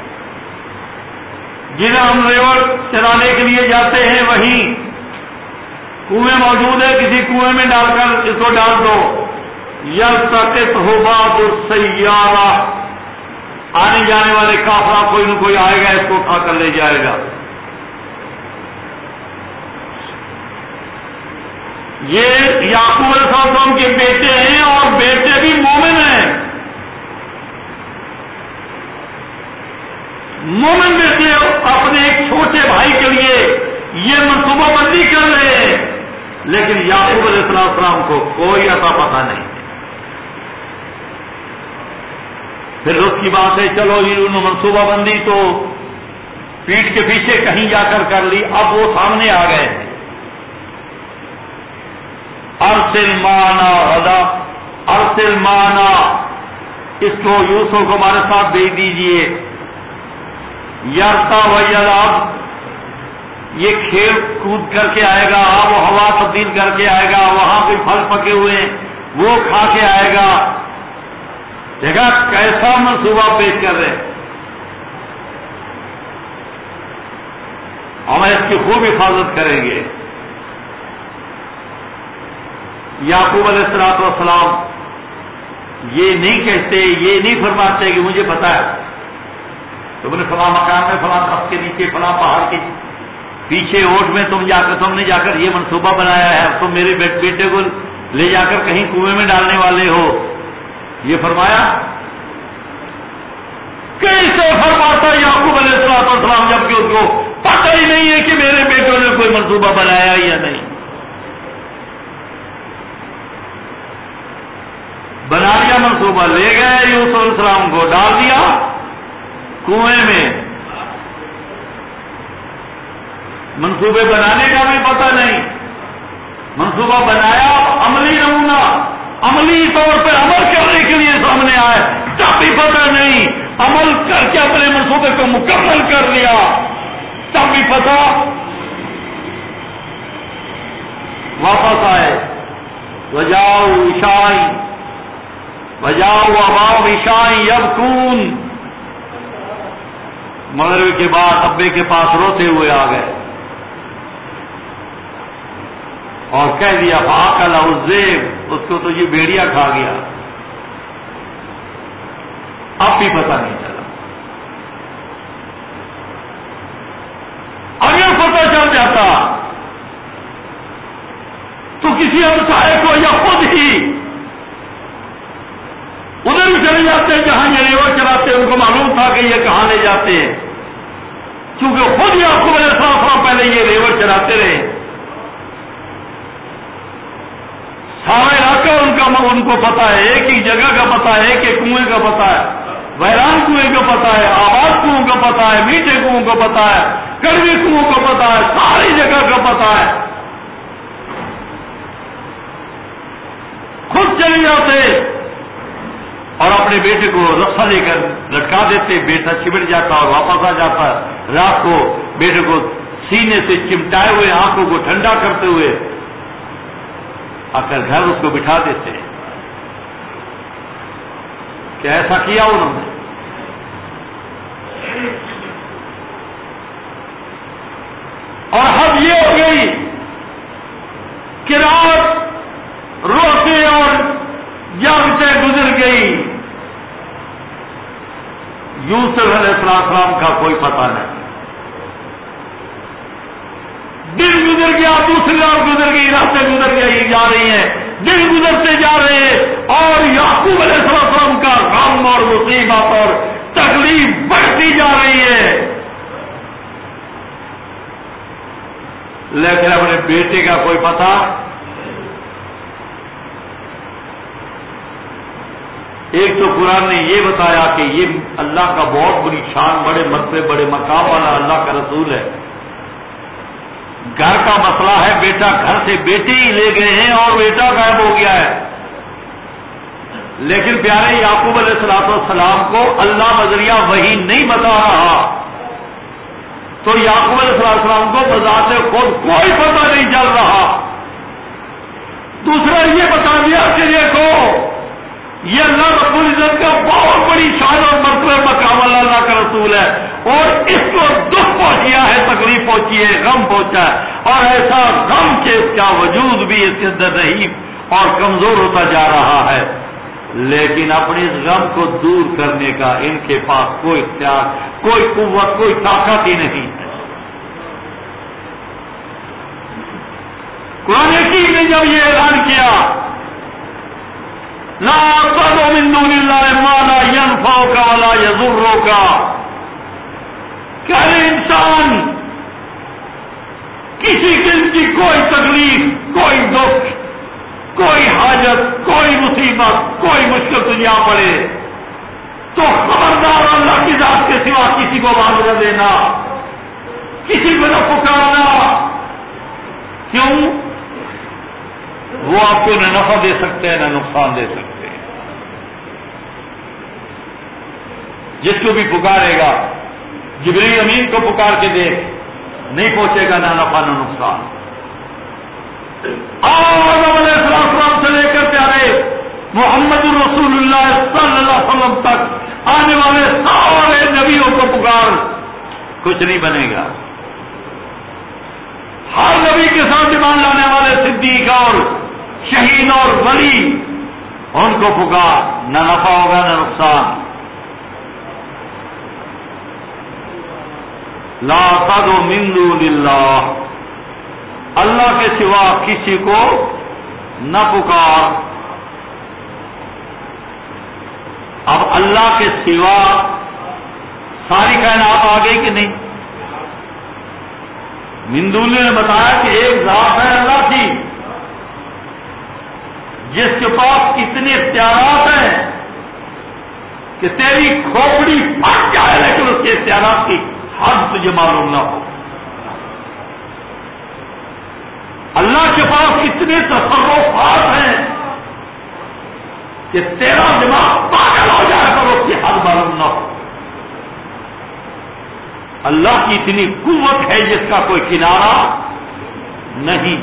جنہیں ہم ریوڑ چلانے کے لیے جاتے ہیں وہیں کنویں موجود ہے، کسی کنویں میں ڈال کر اس کو ڈال دو. یلتقطہ بعض السیارہ، آنے جانے والے کافرہ کوئی نہ کوئی آئے گا، اس کو اٹھا کر لے جائے گا. یہ یعقوب علیہ السلام کے بیٹے ہیں اور بیٹے بھی مومن ہیں. مومن بیٹے اپنے ایک چھوٹے بھائی کے لیے یہ منصوبہ بندی کر رہے ہیں، لیکن یعقوب علیہ السلام کو کوئی ایسا پتہ نہیں. پھر اس کی بات ہے چلو انہوں نے منصوبہ بندی تو پیٹھ کے پیچھے کہیں جا کر لی، اب وہ سامنے آ گئے. ارسل معنا غدا، ارسل معنا، اس کو یوسف کو ہمارے ساتھ بھیج دیجیے. یرتا و یلعب، یہ کھیل کود کر کے آئے گا، آب و ہوا تبدیل کر کے آئے گا، وہاں پہ پھل پکے ہوئے ہیں وہ کھا کے آئے گا. دیکھا کیسا منصوبہ پیش کر رہے. ہم اس کی خوب حفاظت کریں گے. یعقوب علیہ السلام یہ نہیں کہتے، یہ نہیں فرماتے کہ مجھے پتا ہے تم نے فلاں مکان میں فلاں درخت کے نیچے فلاں پہاڑ کے پیچھے اوٹ میں تم نے جا کر یہ منصوبہ بنایا ہے، تم میرے بیٹے کو لے جا کر کہیں کنویں میں ڈالنے والے ہو. یہ فرمایا کیسے فرماتا یعقوب علیہ السلام جبکہ اس کو پتہ ہی نہیں ہے کہ میرے بیٹوں نے کوئی منصوبہ بنایا یا نہیں. بنا لیا منصوبہ، لے گئے یوسف علیہ السلام کو ڈال دیا کنویں میں. منصوبے بنانے کا بھی پتہ نہیں، منصوبہ بنایا عملی نمونہ، عملی طور پہ عمل کرنے کے لیے سامنے آئے، تب بھی پتہ نہیں، عمل کر کے اپنے منصوبے کو مکمل کر لیا تب بھی پتہ. واپس آئے، وجاؤ عشاء، وجاؤ اباؤ عشاء یبکون، مغرب کے بعد ابے کے پاس روتے ہوئے آ گئے اور کہہ دیا فاکل الذئب، اس کو تو یہ بھیڑیا کھا گیا. اب بھی پتہ نہیں چلا. اگر پتہ چل جاتا تو کسی ہمسائے کو یا خود ہی ادھر بھی چلے جاتے ہیں جہاں یہ ریور چلاتے ہیں، ان کو معلوم تھا کہ یہ کہاں لے جاتے ہیں، کیونکہ خود یعقوب علیہ السلام پہلے یہ ریور چلاتے رہے. سارا علاقہ ان کو پتا ہے، ایک ہی جگہ کا پتا ہے، ایک ایک کنویں کا پتا ہے، ویران کنویں کا پتا ہے، آباد کنویں کا پتا ہے، میٹھے کنویں کا پتا ہے، کڑوی کنویں کا پتا ہے، ساری جگہ کا پتا ہے. خود چلے جاتے اور اپنے بیٹے کو رسا لے کر لٹکا دیتے، بیٹا چمٹ جاتا اور واپس آ جاتا. رات کو بیٹے کو سینے سے چمٹائے ہوئے آنکھوں کو ٹھنڈا کرتے ہوئے آ کر گھر اس کو بٹھا دیتے. کیا ایسا کیا انہوں نے؟ اور حد یہ ہو گئی کہ رات روتے اور جاگتے گزر گئی. یوسف علیہ السلام کا کوئی پتہ نہیں. دن گزر گیا، دوسری رات گزر گئی، راتیں گزر گئی جا رہی ہیں، دن گزرتے جا رہے ہیں، اور یعقوب علیہ السلام کا غم اور مصیبت اور تکلیف بڑھتی جا رہی ہے. لیکن اپنے بیٹے کا کوئی پتہ. ایک تو قرآن نے یہ بتایا کہ یہ اللہ کا بہت بڑی شان، بڑے مرتبے، بڑے مقام والا اللہ کا رسول ہے. گھر کا مسئلہ ہے، بیٹا گھر سے بیٹے ہی لے گئے ہیں اور بیٹا غائب ہو گیا ہے. لیکن پیارے یعقوب علیہ السلام کو اللہ نظریہ وہی نہیں بتا رہا، تو یعقوب علیہ السلام کو بذات خود کوئی پتہ نہیں چل رہا. دوسرا یہ بتا دیا کہ دیکھو یہ اللہ رب العزت کا بہت بڑی شان اور مرتبہ مقام اللہ کا رسول ہے، اور اس کو دکھ پہنچیا ہے، تکلیف پہنچی ہے، غم پہنچا ہے، اور ایسا غم کہ اس کا وجود بھی اس کے اندر ضعیف اور کمزور ہوتا جا رہا ہے. لیکن اپنے اس غم کو دور کرنے کا ان کے پاس کوئی اختیار، کوئی قوت، کوئی طاقت ہی نہیں ہے. قرآن حکیم نے جب یہ اعلان کیا لا تدع من دون اللہ ما لا ينفعك ولا يضرك، کہ انسان کسی قسم کی کوئی تکلیف، کوئی دکھ، کوئی حاجت، کوئی مصیبت، کوئی مشکل تجھے آ پڑے تو خبردار اللہ کی ذات کے سوا کسی کو آواز نہ دینا، کسی کو نہ پکارنا. کیوں؟ وہ آپ کو نہ نفع دے سکتے ہیں نہ نقصان دے سکتے ہیں. جس کو بھی پکارے گا، جبریل امین کو پکار کے دیکھ، نہیں پہنچے گا نہ نفع نہ نقصان. آدم علیہ السلام سے لے کر پیارے محمد رسول اللہ صلی اللہ علیہ وسلم تک آنے والے سارے نبیوں کو پکار، کچھ نہیں بنے گا. ہر نبی کے ساتھ ایمان لانے والے صدیق اور شہید اور ولی، ان کو پکار، نہ نفع ہوگا نہ نقصان. لا تدع من دون اللہ، اللہ کے سوا کسی کو نہ پکار. اب اللہ کے سوا ساری کائنات آ گئی کہ نہیں؟ مندولی نے بتایا کہ ایک ذات ہے اللہ کی جس کے پاس اتنے اختیارات ہیں کہ تیری کھوپڑی پھٹ جائے لیکن اس کے اختیارات کی حد تجھے معلوم نہ ہو. اللہ کے پاس اتنے تصرفات ہیں کہ تیرا دماغ پاگل ہو جائے پر اس کی حد معلوم نہ ہو. اللہ کی اتنی قوت ہے جس کا کوئی کنارہ نہیں.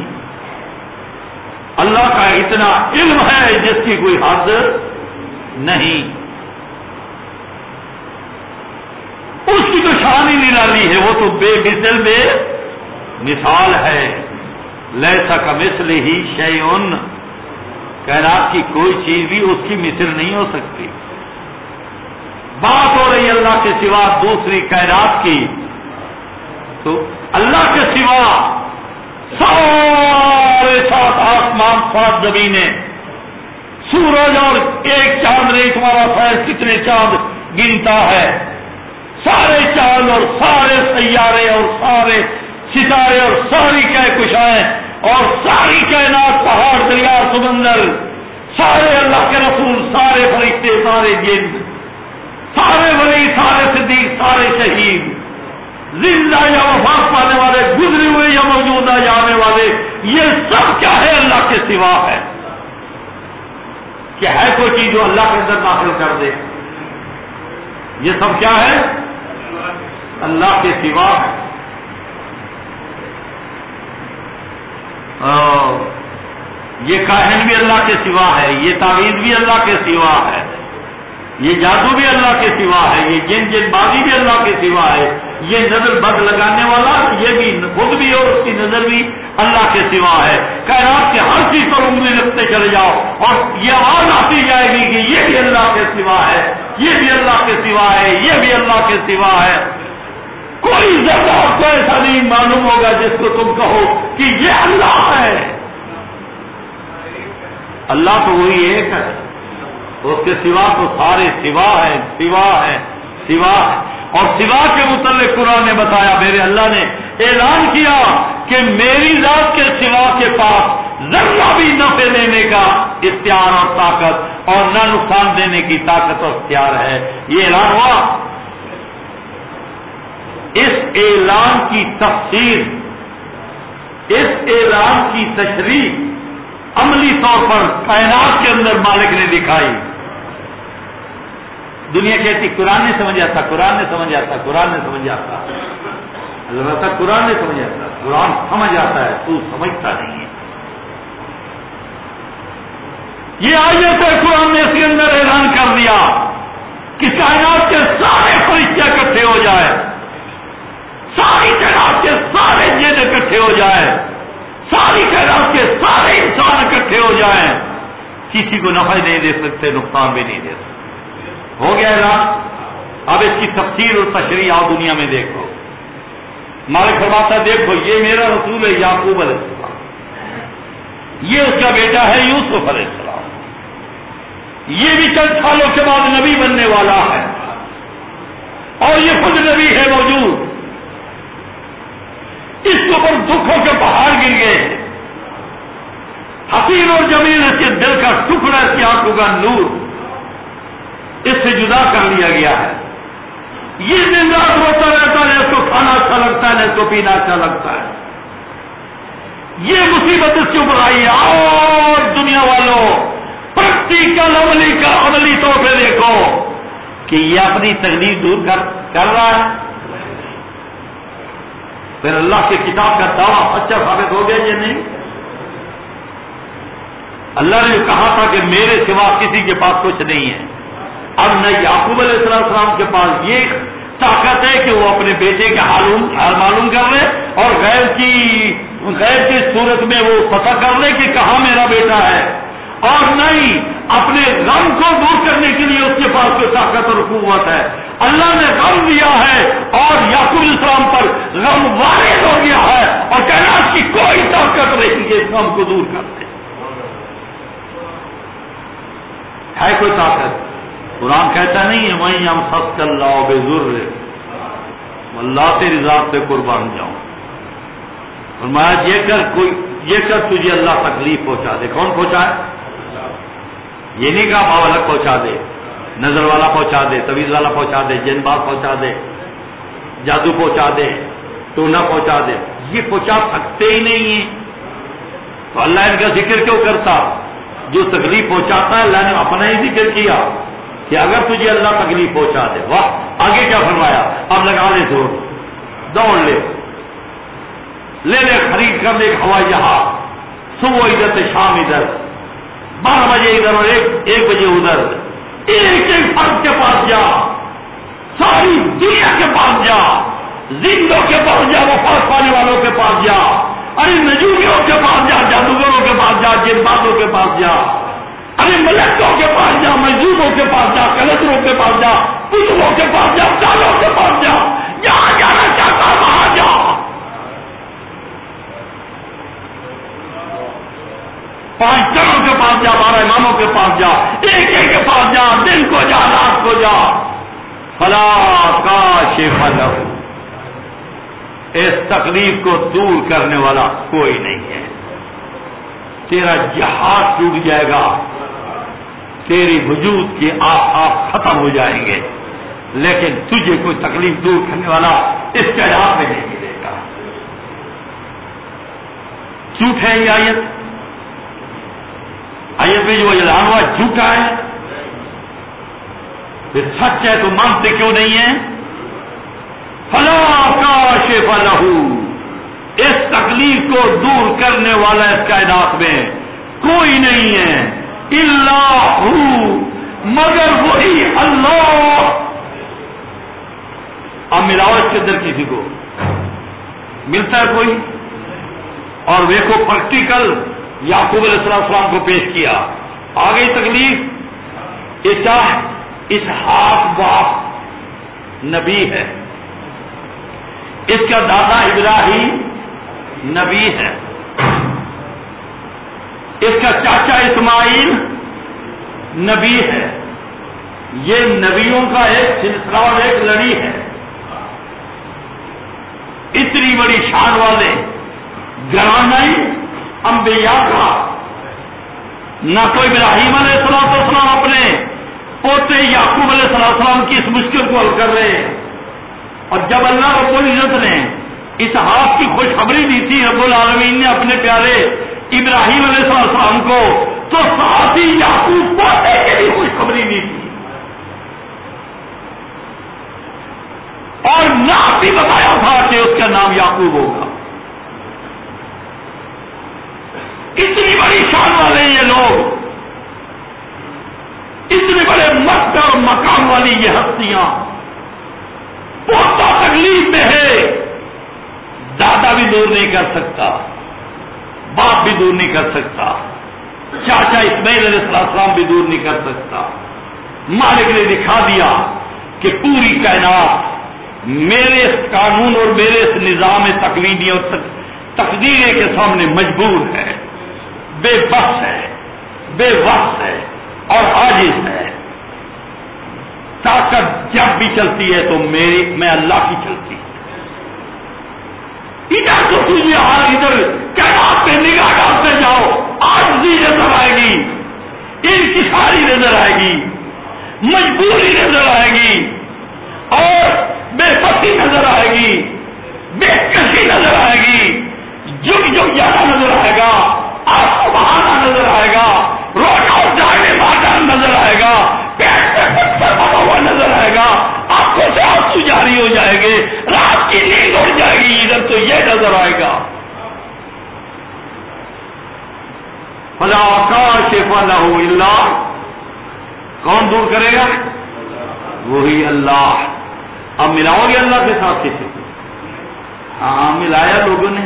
اللہ کا اتنا علم ہے جس کی کوئی حد نہیں. اس کی تو شان ہی نرالی ہے، وہ تو بے مثل بے مثال ہے. لیسا کمثلہ شیء، کائنات کی کوئی چیز بھی اس کی مثل نہیں ہو سکتی. بات ہو رہی اللہ کے سوا دوسری کائنات کی، تو اللہ کے سوا سارے 7 آسمان 7 زمینیں، سورج اور ایک چاند نہیں، تمہارا سائنس کتنے چاند گنتا ہے، سارے چاند اور سارے سیارے اور سارے ستارے اور ساری کہکشائیں اور ساری کائنات، پہاڑ، دریا، سمندر، سارے اللہ کے رسول، سارے فرشتے، سارے جن، سارے ولی، سارے صدیق، سارے شہید، زندہ یا وفات پانے والے، گزرے ہوئے یا موجودہ یا آنے والے، یہ سب کیا ہے؟ اللہ کے سوا ہے. کہ ہے کوئی چیز جو اللہ کے اندر داخل کر دے؟ یہ سب کیا ہے؟ اللہ کے سوا ہے. یہ کاہن بھی اللہ کے سوا ہے، یہ تعویذ بھی اللہ کے سوا ہے، یہ جادو بھی اللہ کے سوا ہے، یہ جن بازی بھی اللہ کے سوا ہے، یہ نظر بد لگانے والا یہ بھی خود بھی اور اس کی نظر بھی اللہ کے سوا ہے. کائنات کے ہر چیز پر انگلی رکھتے چلے جاؤ اور یہ آواز آتی جائے گی کہ یہ بھی اللہ کے سوا ہے، یہ بھی اللہ کے سوا ہے، یہ بھی اللہ کے سوا ہے. کوئی ذرہ آپ کو ایسا نہیں معلوم ہوگا جس کو تم کہو کہ یہ اللہ ہے. اللہ تو وہی ایک ہے، اس کے سوا تو سارے سوا ہے، سوا ہے، سوا ہے. اور سوا کے متعلق قرآن نے بتایا، میرے اللہ نے اعلان کیا کہ میری ذات کے سوا کے پاس ذرہ بھی نفع دینے کا اختیار اور طاقت اور نہ نقصان دینے کی طاقت اور اختیار ہے. یہ اعلان ہوا. اس اعلان کی تفسیر، اس اعلان کی تشریح عملی طور پر کائنات کے اندر مالک نے دکھائی. دنیا کہتی قرآن نے سمجھا تھا، قرآن نے سمجھا تھا، قرآن نے سمجھا تھا. اللہ تعالیٰ قرآن نے سمجھا تھا، قرآن سمجھ آتا ہے، تو سمجھتا نہیں ہے. یہ آیت ہے، قرآن نے اس کے اندر اعلان کر دیا کہ کائنات کے سارے فرشتے اکٹھے ہو جائے، ساری کائنات کے سارے جن اکٹھے ہو جائے، ساری کائنات کے سارے انسان اکٹھے ہو جائیں، کسی کو نفع نہیں دے سکتے، نقصان بھی نہیں دے سکتے. ہو گیا اعلان. اب اس کی تفسیر اور تشریح آؤ دنیا میں دیکھو. مالک فرماتا ہے دیکھو یہ میرا رسول ہے یعقوب علیہ السلام، یہ اس کا بیٹا ہے یوسف علیہ السلام، یہ بھی چند سالوں کے بعد نبی بننے والا ہے اور یہ خود نبی ہے موجود. اس کے اوپر دکھوں کے پہاڑ گر گئے، حسین اور جمیل اس کے دل کا ٹکڑا، اس کی آنکھوں کا نور اس سے جدا کر لیا گیا ہے. یہ دن رات روتا رہتا ہے، اس کو کھانا اچھا لگتا ہے، اس کو پینا اچھا لگتا ہے. یہ مصیبت اس کے اوپر آئی ہے. اور دنیا والوں پریکٹیکل عملی طور پہ دیکھو کہ یہ اپنی تکلیف دور کر رہا ہے. پھر اللہ کی کتاب کا دعویٰ سچا ثابت ہو گیا یہ نہیں. اللہ نے کہا تھا کہ میرے سوا کسی کے پاس کچھ نہیں ہے. اب نہ یعقوب علیہ السلام کے پاس یہ طاقت ہے کہ وہ اپنے بیٹے کا حال معلوم کر لے اور غیر کی صورت میں وہ پتہ کر لے کہ کہاں میرا بیٹا ہے، اور نہیں اپنے غم کو دور کرنے کے لیے اس کے پاس کوئی طاقت اور قوت ہے. اللہ نے غم دیا ہے اور یعقوب علیہ السلام پر غم وارد ہو گیا ہے اور کائنات کی کوئی طاقت نہیں کہ اس غم کو دور کر دے. ہے کوئی طاقت؟ قرآن کہتا نہیں ہے وہیں ہم سب کر لاؤ بے ضرور، اللہ تیری ذات سے قربان جاؤں. فرمایا یہ کر تجھے اللہ تکلیف پہنچا دے. کون پہنچائے؟ یہ نہیں کہا بھاؤ الگ پہنچا دے، نظر والا پہنچا دے، طویل والا پہنچا دے، جن باز پہنچا دے، جادو پہنچا دے، ٹونا پہنچا دے. یہ پہنچا سکتے ہی نہیں ہیں. تو اللہ ان کا ذکر کیوں کرتا؟ جو تکلیف پہنچاتا ہے اللہ نے اپنا ہی ذکر کیا کہ اگر تجھے اللہ تکلیف پہنچا دے. واہ، آگے کیا فرمایا؟ اب لگا لے زور، دوڑ لے خرید کر لے ایک ہوائی جہاز، صبح ادھر سے شام ادھر، 12 بجے ادھر اور 1 بجے ادھر، ایک فرد کے پاس جا، ساری دنیا کے پاس جا، زندوں کے پاس جا، وفات پانے والوں کے پاس جا، ارے نجومیوں کے پاس جا، جادوگروں کے پاس جا، جن بازوں کے پاس جا، ارے ملکوں کے پاس جا، مجذوبوں کے پاس جا، کلندروں کے پاس جا، پتلوں کے پاس جا، چالوں کے پاس جا، جہاں جانا چاہتا وہاں جا. پانچ چروں کے پاس جا، 12 اماموں کے پاس جا، ایک کے پاس جا، دن کو جا، رات کو جا. فلا کاشف لہ، اس تکلیف کو دور کرنے والا کوئی نہیں ہے. تیرا جہاز ٹوٹ جائے گا، تیری وجود کے آپ ختم ہو جائیں گے، لیکن تجھے کوئی تکلیف دور کرنے والا اس کائنات میں نہیں ملے گا۔ جھوٹ ہے یہ آیت میں جو اعلان ہوا جھوٹا ہے، پھر سچ ہے تو مانتے کیوں نہیں ہے؟ فلا کاشف لہ، اس تکلیف کو دور کرنے والا اس کائنات میں کوئی نہیں ہے، الا ہو، مگر وہی اللہ۔ اب ملاؤ اس کے اندر کسی کو ملتا ہے کوئی؟ اور دیکھو پریکٹیکل یعقوب علیہ السلام کو پیش کیا، آ گئی تکلیف۔ اسحاق باپ نبی ہے، اس کا دادا ابراہیم نبی ہے، اس کا چاچا اسماعیل نبی ہے، یہ نبیوں کا ایک سلسلہ اور ایک لڑی ہے۔ اتنی بڑی شان والے گھرانے انبیاء کا، نہ تو ابراہیم علیہ السلام اپنے پوتے یعقوب علیہ السلام کی اس مشکل کو حل کر رہے ہیں، اور جب اللہ رب العزت نے اسحاق کی خوشخبری دی تھی رب العالمین نے اپنے پیارے ابراہیم علیہ السلام کو، تو ساتھ ہی یعقوب پوتے کے لیے خوشخبری دی تھی، اور نام بھی بتایا تھا کہ اس کا نام یعقوب ہوگا۔ اتنی بڑی شان والے یہ لوگ، اتنے بڑے مقام اور مقام والی یہ ہستیاں، پوتا تکلیف میں ہے، دادا بھی دور نہیں کر سکتا، باپ بھی دور نہیں کر سکتا، چاچا اسماعیل علیہ السلام بھی دور نہیں کر سکتا۔ مالک نے دکھا دیا کہ پوری کائنات میرے اس قانون اور میرے اس نظام تکوینی اور تقدیرے کے سامنے مجبور ہے، بے بس ہے، بے وس ہے اور عاجز ہے۔ طاقت جب بھی چلتی ہے تو میں اللہ کی چلتی ہے۔ ادھر تو تجھے ادھر کائنات پہ نگاہ ڈالتے جاؤ، عاجزی نظر آئے گی، انکساری نظر آئے گی، مجبوری نظر آئے گی، اور بے بسی نظر آئے گی، بے کشی نظر آئے گی، جھک جانا نظر آئے گا، آپ کو بہانا نظر آئے گا، رونا اور جانے مارنا نظر آئے گا، پیٹ میں پتھر بنا ہوا نظر آئے گا، آنکھوں سے آنسو جاری ہو جائے گے، رات کی نیند اڑ جائے گی، ادھر تو یہ نظر آئے گا۔ فلا کاشف لہ الا، کون دور کرے گا؟ وہی اللہ۔ اب ملاؤ گے اللہ کے ساتھ کسی کو؟ ہاں ملایا لوگوں نے،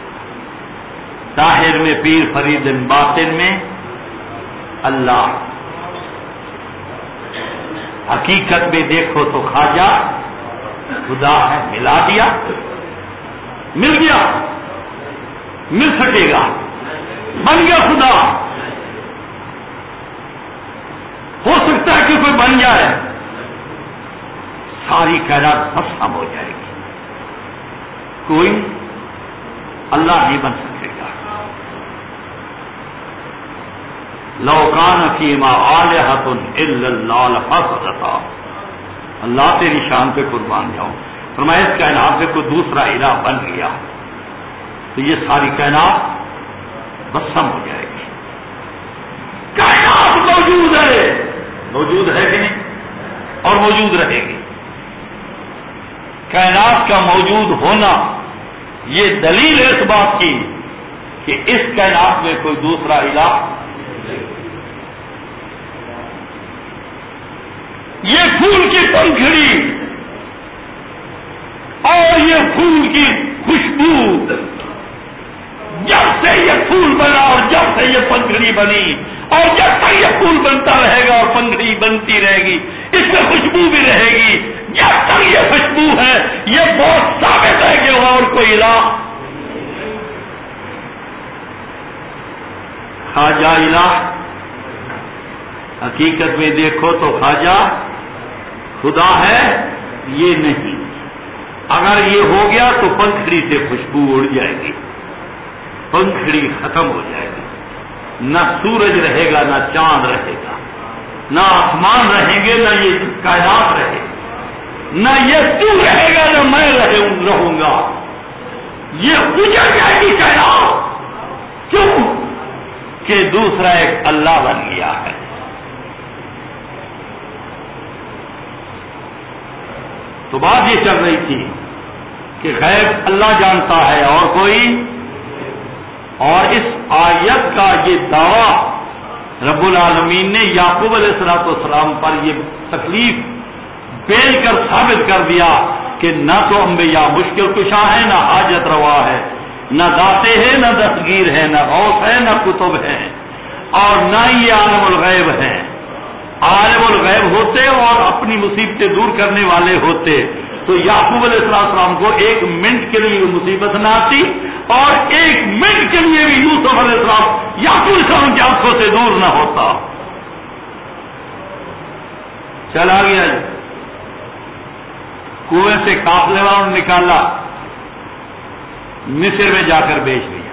ظاہر میں پیر فرید، باطن میں اللہ، حقیقت میں دیکھو تو خواجہ خدا ہے، ملا دیا، مل گیا، مل سکے گا، بن گیا خدا۔ ہو سکتا ہے کہ کوئی بن جائے، ساری کائنات بھسم ہو جائے گی، کوئی اللہ نہیں بن سکے گا۔ لو کان فیہما آلہۃ الا اللہ لفسدتا، اللہ تیری شان پہ قربان جاؤں، فرمایا اس کائنات میں کوئی دوسرا الہ بن گیا تو یہ ساری کائنات بھسم ہو جائے گی۔ کائنات موجود ہے کہ نہیں؟ اور موجود رہے گی۔ کائنات کا موجود ہونا یہ دلیل ہے اس بات کی کہ اس کائنات میں کوئی دوسرا الہ، یہ پھول کی پنکھڑی اور یہ پھول کی خوشبو، جب سے یہ پھول بنا اور جب سے یہ پنکھڑی بنی اور جب تک یہ پھول بنتا رہے گا اور پنکھڑی بنتی رہے گی، اس میں خوشبو بھی رہے گی، جب تک یہ خوشبو ہے یہ بہت ثابت ہے کہ وہاں اور کوئی الہ، خواجہ الہ، حقیقت میں دیکھو تو خواجہ خدا ہے یہ نہیں۔ اگر یہ ہو گیا تو پنکھڑی سے خوشبو اڑ جائے گی، پنکھڑی ختم ہو جائے گی، نہ سورج رہے گا، نہ چاند رہے گا، نہ آسمان رہیں گے، نہ یہ کائنات رہے گا، نہ یہ تو رہے گا، نہ میں رہوں گا، یہ اجڑ جائے گی کائنات۔ کیوں کہ دوسرا ایک اللہ بن گیا ہے۔ تو بات یہ چل رہی تھی کہ غیب اللہ جانتا ہے اور کوئی، اور اس آیت کا یہ دعویٰ رب العالمین نے یعقوب علیہ السلام پر یہ تکلیف بیچ کر ثابت کر دیا کہ نہ تو انبیاء مشکل کشا ہے، نہ حاجت روا ہے، نہ داتے ہیں، نہ دستگیر ہے، نہ غوث ہے، نہ کتب ہے، اور نہ یہ عالم الغیب ہے۔ عالم الغیب ہوتے اور اپنی مصیبتیں دور کرنے والے ہوتے تو یعقوب علیہ السلام کو ایک منٹ کے لیے مصیبت نہ آتی، اور ایک منٹ کے لیے بھی یوسف علیہ السلام یعقوب علیہ السلام کی آنکھوں سے دور نہ ہوتا۔ چلا گیا جی، کنویں سے قافلے والوں نے نکالا، مصر میں جا کر بیچ دیا۔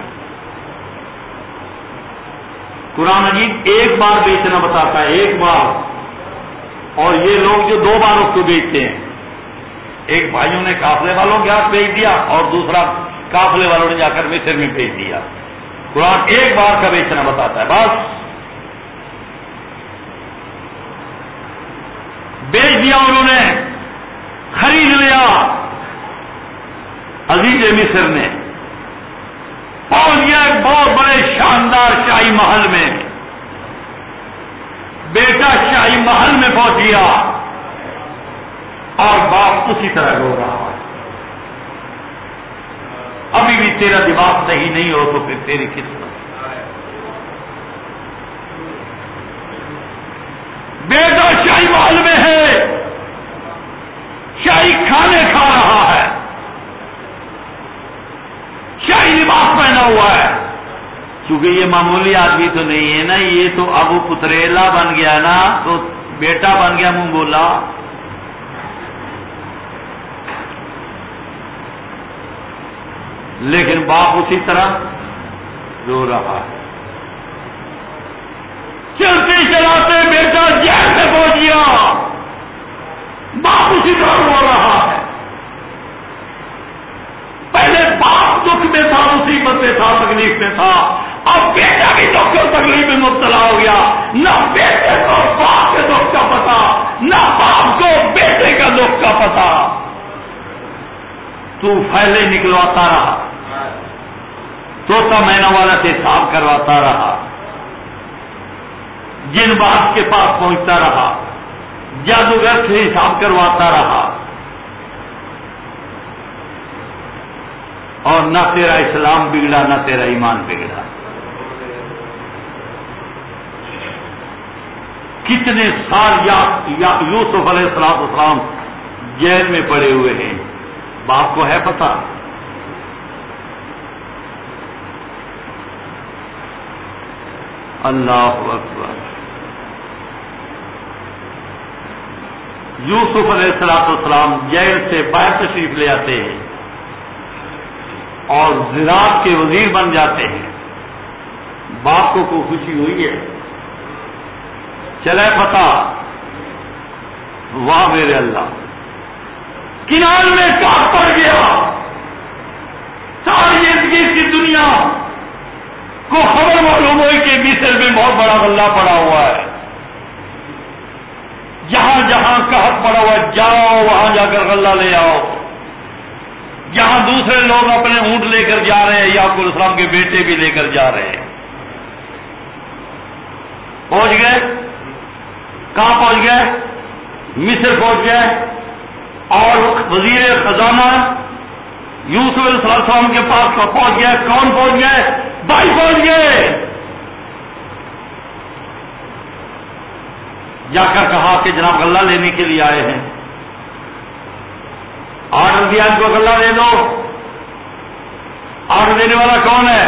قرآن مجید ایک بار بیچنا بتاتا ہے، ایک بار، اور یہ لوگ جو دو بار اس کو بیچتے ہیں، ایک بھائیوں نے قافلے والوں کے ہاتھ بیچ دیا اور دوسرا قافلے والوں نے جا کر مصر میں بیچ دیا۔ قرآن ایک بار کا بیچنا بتاتا ہے، بس بیچ دیا انہوں نے، خرید لیا عزیز مصر نے، پہنچ گیا ایک بہت بڑے شاندار شاہی محل میں، بیٹا شاہی محل میں پہنچ گیا اور باپ اسی طرح رو رہا ہے۔ ابھی بھی تیرا دماغ صحیح نہیں ہو تو پھر تیری قسمت۔ بیٹا شاہی محل میں ہے، شاہی کھانے کھا رہا ہے، شاہی لباس پہنا ہوا ہے، کیونکہ یہ معمولی آدمی تو نہیں ہے نا، یہ تو ابو پتریلا بن گیا نا، تو بیٹا بن گیا منہ بولا۔ لیکن باپ اسی طرح رو رہا ہے۔ چلتے چلاتے بیٹا جیل میں پہنچ گیا، باپ اسی طرح رو رہا ہے۔ پہلے باپ دکھ میں تھا، مصیبت میں تھا، تکلیف میں تھا، اب بیٹا بھی دکھ اور تکلیف میں مبتلا ہو گیا۔ نہ بیٹے کو باپ کے دکھ کا پتا، نہ باپ کو بیٹے کا دکھ کا پتا۔ تو پھیلے نکلواتا رہا، طوطا مینا والا سے حساب کرواتا رہا، جن باپ کے پاس پہنچتا رہا، جادوگر سے حساب کرواتا رہا، اور نہ تیرا اسلام بگڑا، نہ تیرا ایمان بگڑا۔ کتنے سال یوسف علیہ السلام جیل میں پڑے ہوئے ہیں، باپ کو ہے پتا؟ اللہ اکبر۔ یوسف علیہ السلام جیل سے باہر تشریف لے آتے ہیں اور زراعت کے وزیر بن جاتے ہیں۔ باپ کو کوئی خوشی ہوئی ہے؟ چلے پتا، واہ میرے اللہ، کنال میں کاٹ پڑ گیا، ساری ارد کی دنیا کو خبر معلوم ہوئی کہ مصر میں بہت بڑا غلہ پڑا ہوا ہے، جہاں جہاں قحط پڑا ہوا ہے، جاؤ وہاں جا کر غلہ لے آؤ۔ جہاں دوسرے لوگ اپنے اونٹ لے کر جا رہے ہیں، یعقوب علیہ السلام کے بیٹے بھی لے کر جا رہے ہیں۔ پہنچ گئے، کہاں پہنچ گئے؟ مصر پہنچ گئے، اور وزیر خزانہ یوسف علیہ السلام کے پاس پہنچ گئے۔ کون پہنچ گئے؟ بھائی پہنچ گئے۔ جا کر کہا کہ جناب غلہ لینے کے لیے آئے ہیں، آرڈر دیا ان کو غلہ دے دو۔ آرڈر دینے والا کون ہے؟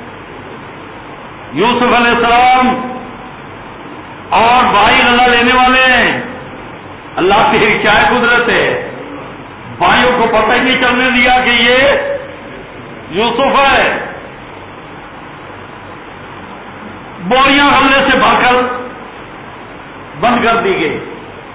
یوسف علیہ السلام، اور بھائی غلہ لینے والے ہیں۔ اللہ کی کیا قدرت ہے، بھائیوں کو پتہ ہی نہیں چلنے دیا کہ یہ یوسف ہے۔ بوریاں غلے سے بھر کر بند کر دی گئی.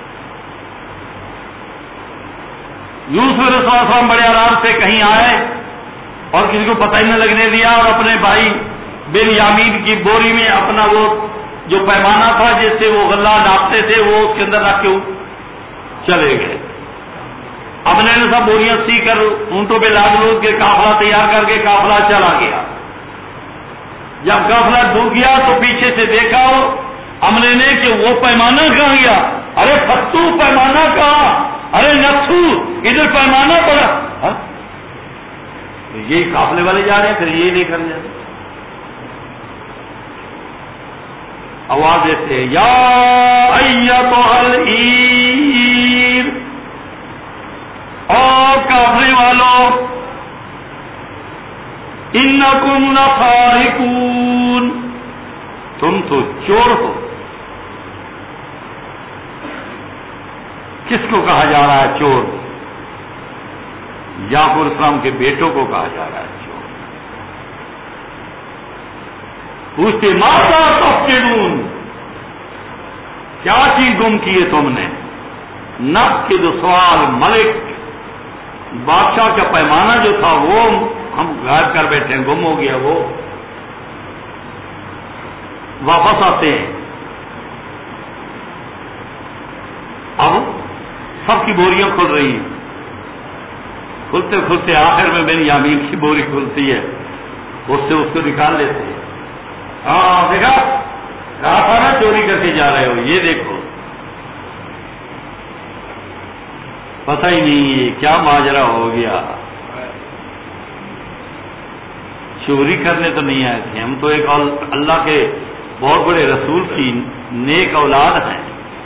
یوسف علیہ السلام بڑے آرام سے کہیں آئے اور کسی کو پتہ ہی نہ لگنے دیا، اور اپنے بھائی بنیامین کی بوری میں اپنا وہ جو پیمانہ تھا جس سے وہ غلہ ناپتے تھے وہ اس کے اندر رکھ کے چلے گئے. اپنے نے سب بوریاں سی کر اونٹوں پہ لاد لود کے قافلہ تیار کر کے قافلہ چلا گیا. جب قافلہ ڈوب گیا تو پیچھے سے دیکھا امنے نے کہ وہ پیمانہ کہاں گیا. ارے فتو پیمانہ کہاں، ارے نتھو ادھر پیمانہ پڑا. یہی قافلے والے جا رہے ہیں، پھر یہ لے کر جاتے. آواز دیتے یا ایتھا العیر، او قافلے والوں، انکم لسارقون، تم تو چور ہو. کس کو کہا جا رہا ہے چور؟ یعقوب علیہ السلام کے بیٹوں کو کہا جا رہا ہے چور. پوچھتے ماذا تفقدون، کیا چیز گم کی ہے تم نے؟ نفقد سوال ملک، بادشاہ کا پیمانہ جو تھا وہ ہم غائب کر بیٹھے ہیں، گم ہو گیا. وہ واپس آتے ہیں. اب سب کی بوریاں کھل رہی ہیں، کھلتے کھلتے آخر میں بنیامین کی بوری کھلتی ہے، اس سے اس کو نکال لیتے ہیں. ہاں دیکھا، کہا تھا نا چوری کر کے جا رہے ہو، یہ دیکھو. پتہ ہی نہیں کیا ماجرا ہو گیا. چوری کرنے تو نہیں آئے تھے ہم، تو ایک اللہ کے بہت بڑے رسول کی نیک اولاد ہیں.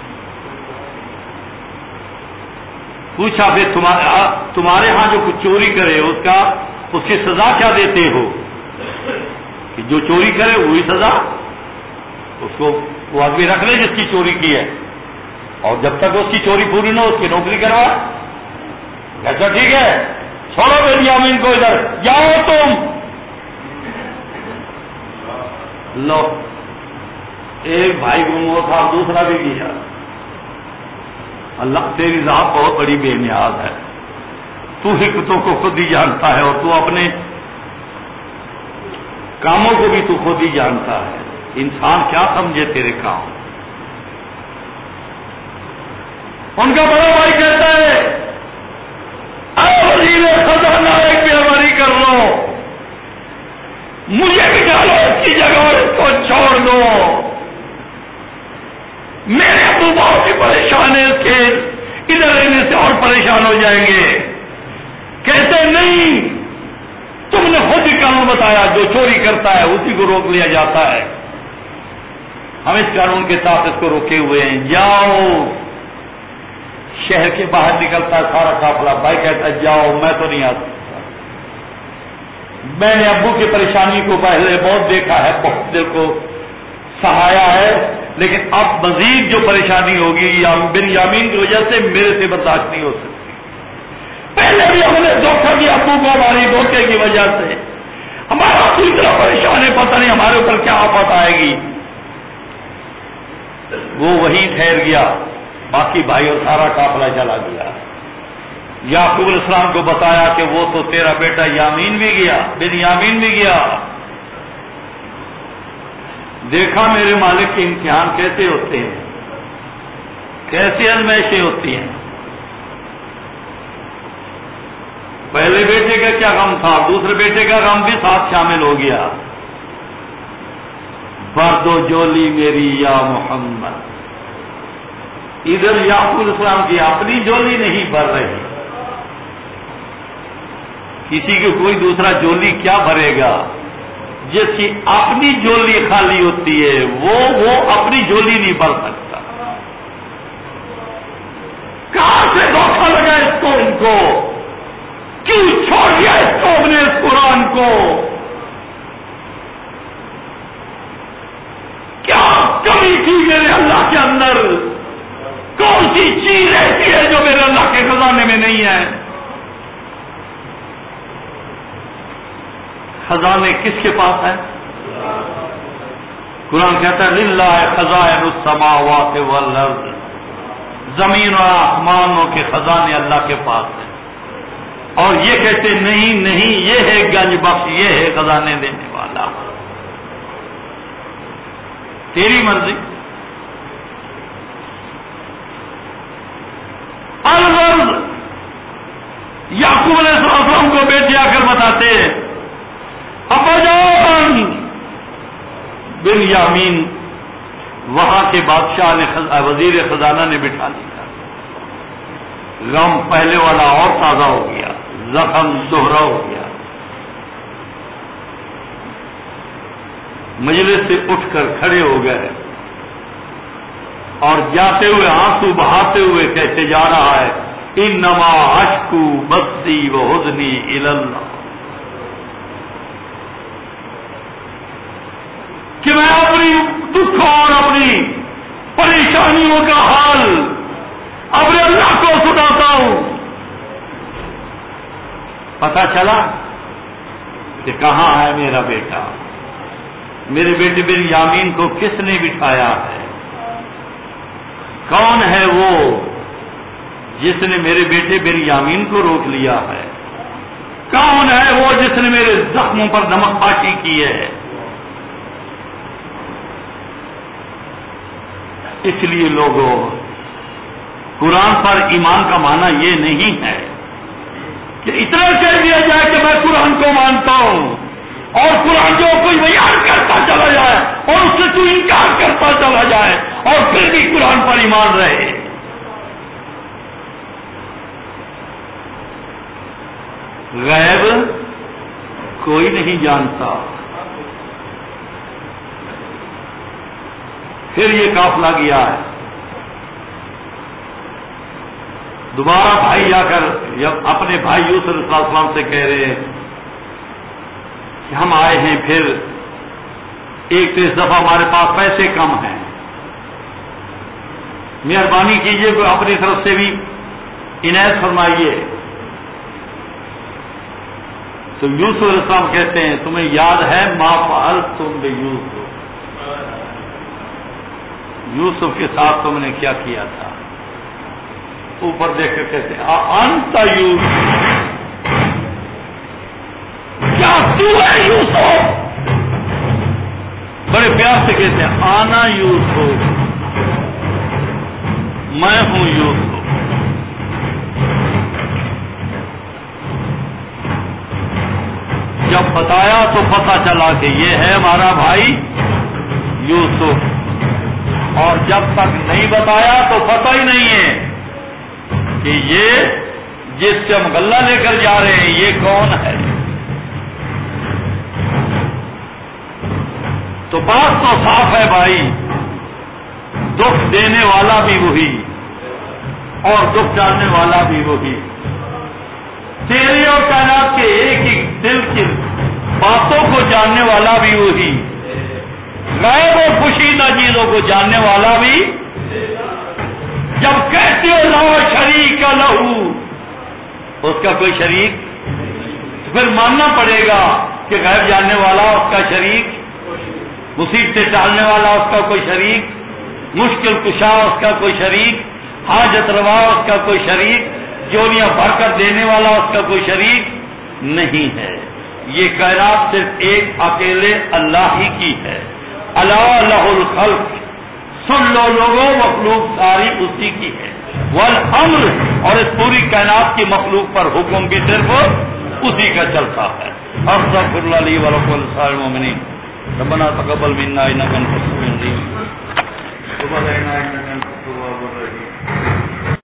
پوچھا پھر تمہارے ہاں جو کچھ چوری کرے اس کی سزا کیا دیتے ہو؟ کہ جو چوری کرے وہی سزا، اس کو وہ آدمی رکھ لے جس کی چوری کی ہے، اور جب تک اس کی چوری پوری نہ ہو اس کی نوکری کروا. اچھا ٹھیک ہے، چھوڑو بنیامین کو، ادھر جاؤ تم. لو ایک بھائی گم ہوا تھا، دوسرا بھی گیا. اللہ تیری ذات بہت بڑی بے نیاز ہے، تو حکمتوں کو خود ہی جانتا ہے، اور تو اپنے کاموں کو بھی تو خود ہی جانتا ہے. انسان کیا سمجھے تیرے کام. ان کا بڑا بھائی کہتا ہے وزیر خزانہ ایک بیماری کر لو، مجھے بھی ڈالو اس کی جگہ اور اس کو چھوڑ دو. میرے ابو بہت ہی پریشان ہے، اس کے ادھر رہنے سے اور پریشان ہو جائیں گے. کہتے نہیں، تم نے خود ہی قانون بتایا، جو چوری کرتا ہے اسی کو روک لیا جاتا ہے. ہم اس قانون کے ساتھ اس کو روکے ہوئے ہیں. جاؤ. شہر کے باہر نکلتا ہے سارا قافلہ، بھائی کہتا ہے جاؤ، میں تو نہیں آ سکتا. میں نے ابو کی پریشانی کو پہلے بہت دیکھا ہے، بہت دل کو سہایا ہے، لیکن اب مزید جو پریشانی ہوگی بنیامین کی وجہ سے میرے سے برداشت نہیں ہو سکتی. پہلے بھی ہم نے دھوکہ دیا ابو کو، ہماری دھوکے کی وجہ سے ہمارا ابو اتنا پریشان ہے، پتہ نہیں ہمارے اوپر کیا آفت آئے گی. وہ وہیں ٹھہر گیا، باقی بھائی اور سارا قافلہ چلا گیا. یعقوب علیہ السلام کو بتایا کہ وہ تو تیرا بیٹا یامین بھی گیا، بنیامین بھی گیا. دیکھا میرے مالک کے امتحان کیسے ہوتے ہیں، کیسے آزمائشیں ہوتی ہیں. پہلے بیٹے کا کیا غم تھا، دوسرے بیٹے کا غم بھی ساتھ شامل ہو گیا. بھر دو جولی میری یا محمد. ادھر یعقوب علیہ السلام کی اپنی جولی نہیں بھر رہی، کسی کی کوئی دوسرا جولی کیا بھرے گا. جس کی اپنی جولی خالی ہوتی ہے وہ اپنی جولی نہیں بھر سکتا. کہاں سے دھوکہ لگا اس کو، ان کو کیوں چھوڑ دیا اس کو، نے اس قرآن کو. کیا کمی کی میرے اللہ کے اندر؟ کون سی چیز ایسی ہے جو میرے اللہ کے خزانے میں نہیں ہے؟ خزانے کس کے پاس ہے؟ قرآن کہتا ہے للہ خزائن السماوات والارض، زمین اور آسمانوں کے خزانے اللہ کے پاس ہیں. اور یہ کہتے نہیں نہیں، یہ ہے گنج بخش، یہ ہے خزانے دینے والا، تیری مرضی. الغرض یعقوب علیہ السلام کو بیٹے آ کر بتاتے ہیں ابا بن یامین وہاں کے بادشاہ نے وزیر خزانہ نے بٹھا لیا. غم پہلے والا اور تازہ ہو گیا، زخم دوہرا ہو گیا. مجلس سے اٹھ کر کھڑے ہو گئے اور جاتے ہوئے آنسو بہاتے ہوئے کہتے جا رہا ہے انما اشکو بثی وحزنی الی اللہ، کہ میں اپنی دکھ اور اپنی پریشانیوں کا حال اپنے اللہ کو سناتا ہوں. پتا چلا کہ کہاں ہے میرا بیٹا، میرے بیٹے بن یامین کو کس نے بٹھایا ہے، کون ہے وہ جس نے میرے بیٹے بن یامین کو روک لیا ہے، کون ہے وہ جس نے میرے زخموں پر نمک پاشی کی ہے. اس لیے لوگوں، قرآن پر ایمان کا معنی یہ نہیں ہے کہ اتنا کہہ دیا جائے کہ میں قرآن کو مانتا ہوں اور قرآن جو کوئی بیان کرتا چلا جائے اور اس سے تو انکار کرتا چلا جائے اور پھر بھی قرآن پر ایمان رہے. غیب کوئی نہیں جانتا. پھر یہ قافلہ گیا ہے. دوبارہ بھائی آ کر جب اپنے بھائی یوسف علیہ السلام سے کہہ رہے ہیں کہ ہم آئے ہیں، پھر ایک تو اس دفعہ ہمارے پاس پیسے کم ہیں، مہربانی کیجیے کہ اپنی طرف سے بھی عنایت فرمائیے. تو یوسف علیہ السلام کہتے ہیں تمہیں یاد ہے ما فعلتم بیوسف، یوسف کے ساتھ تم نے کیا کیا تھا. اوپر دیکھ کر کہتے ہیں انت یوسف، کیا تو ہے یوسف؟ بڑے پیار سے کہتے ہیں آنا یوسف، میں ہوں یوسف. جب بتایا تو پتہ چلا کہ یہ ہے ہمارا بھائی یوسف، اور جب تک نہیں بتایا تو پتہ ہی نہیں ہے کہ یہ جس سے ہم غلہ لے کر جا رہے ہیں یہ کون ہے. تو بات تو صاف ہے بھائی، دکھ دینے والا بھی وہی اور دکھ ڈالنے والا بھی وہی. تیرے اور کائنات کے ایک ہی دل کی باتوں کو جاننے والا بھی وہی، غیب و پوشیدہ چیزوں کو جاننے والا بھی. جب کہتے ہو لا شریک لہو، اس کا کوئی شریک، تو پھر ماننا پڑے گا کہ غیب جاننے والا اس کا شریک، مصیبتیں ٹالنے والا اس کا کوئی شریک، مشکل کشا اس کا کوئی شریک، حاجت روا اس کا کوئی شریک، جولیاں بھر کر دینے والا اس کا کوئی شریک نہیں ہے. یہ کائنات صرف ایک اکیلے اللہ ہی کی ہے. الا لہ الخلق، سن لو لوگوں، مخلوق ساری اسی کی ہے. والامر، اور اس پوری کائنات کی مخلوق پر حکم بھی صرف اسی کا چلتا ہے. استغفر اللہ لی ولکم ولسائر المؤمنین. ربنا تقبل منا انک انت السمیع العلیم.